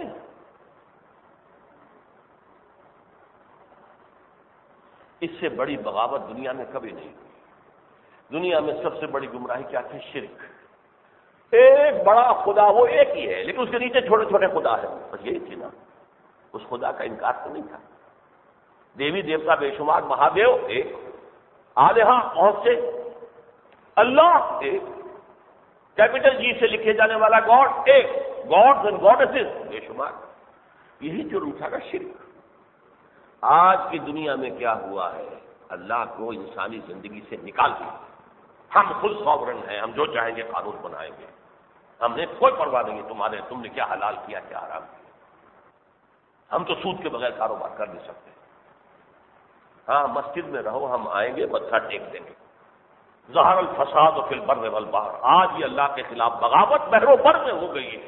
S2: اس سے بڑی بغاوت دنیا میں کبھی نہیں ہوئی۔ دنیا میں سب سے بڑی گمراہی کیا تھی؟ شرک۔ ایک بڑا خدا وہ ایک ہی ہے، لیکن اس کے نیچے چھوٹے چھوٹے خدا ہے، بس یہی تھی نا، اس خدا کا انکار تو نہیں تھا۔ دیوی دیوتا بے شمار، مہادیو ایک، آلیہ بہت سے، اللہ ایک، کیپٹل جی سے لکھے جانے والا گاڈ ایک، گاڈز اینڈ گاڈیسز بے شمار، یہی جو روٹا کا شرک۔ آج کی دنیا میں کیا ہوا ہے؟ اللہ کو انسانی زندگی سے نکال دیا، ہم خود سوورن ہیں، ہم جو چاہیں گے قانون بنائیں گے، ہم نے کوئی پرواہ نہیں ہے تمہارے، تم نے کیا حلال کیا کیا حرام کیا، ہم تو سود کے بغیر کاروبار کر نہیں سکتے، ہاں مسجد میں رہو، ہم آئیں گے متھا ٹیک دیں گے۔ ظہر الفساد فی البر والبحر، آج یہ اللہ کے خلاف بغاوت بحر و بر میں ہو گئی ہے،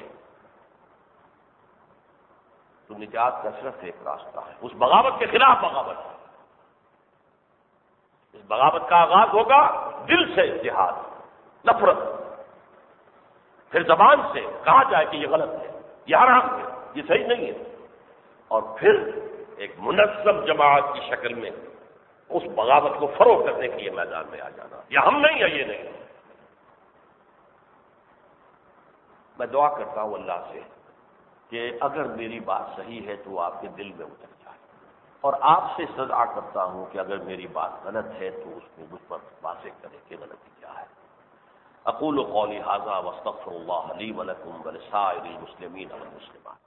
S2: تو نجات کا صرف ایک راستہ ہے، اس بغاوت کے خلاف بغاوت ہے۔ اس بغاوت کا آغاز ہوگا دل سے، اتحاد، نفرت، پھر زبان سے کہا جائے کہ یہ غلط ہے، یہ حرام ہے، یہ صحیح نہیں ہے. اور پھر ایک منظم جماعت کی شکل میں اس بغاوت کو فروغ کرنے کے لیے میدان میں آ جانا. یہ ہم نہیں ہے، یہ نہیں. میں دعا کرتا ہوں اللہ سے کہ اگر میری بات صحیح ہے تو وہ آپ کے دل میں اتر جائے، اور آپ سے استدعا کرتا ہوں کہ اگر میری بات غلط ہے تو اس میں مجھ پر واضح کرے کہ غلطی کیا ہے. اقول قولی ھذا واستغفر اللہ لی ولکم ولسائر المسلمین والمسلمات.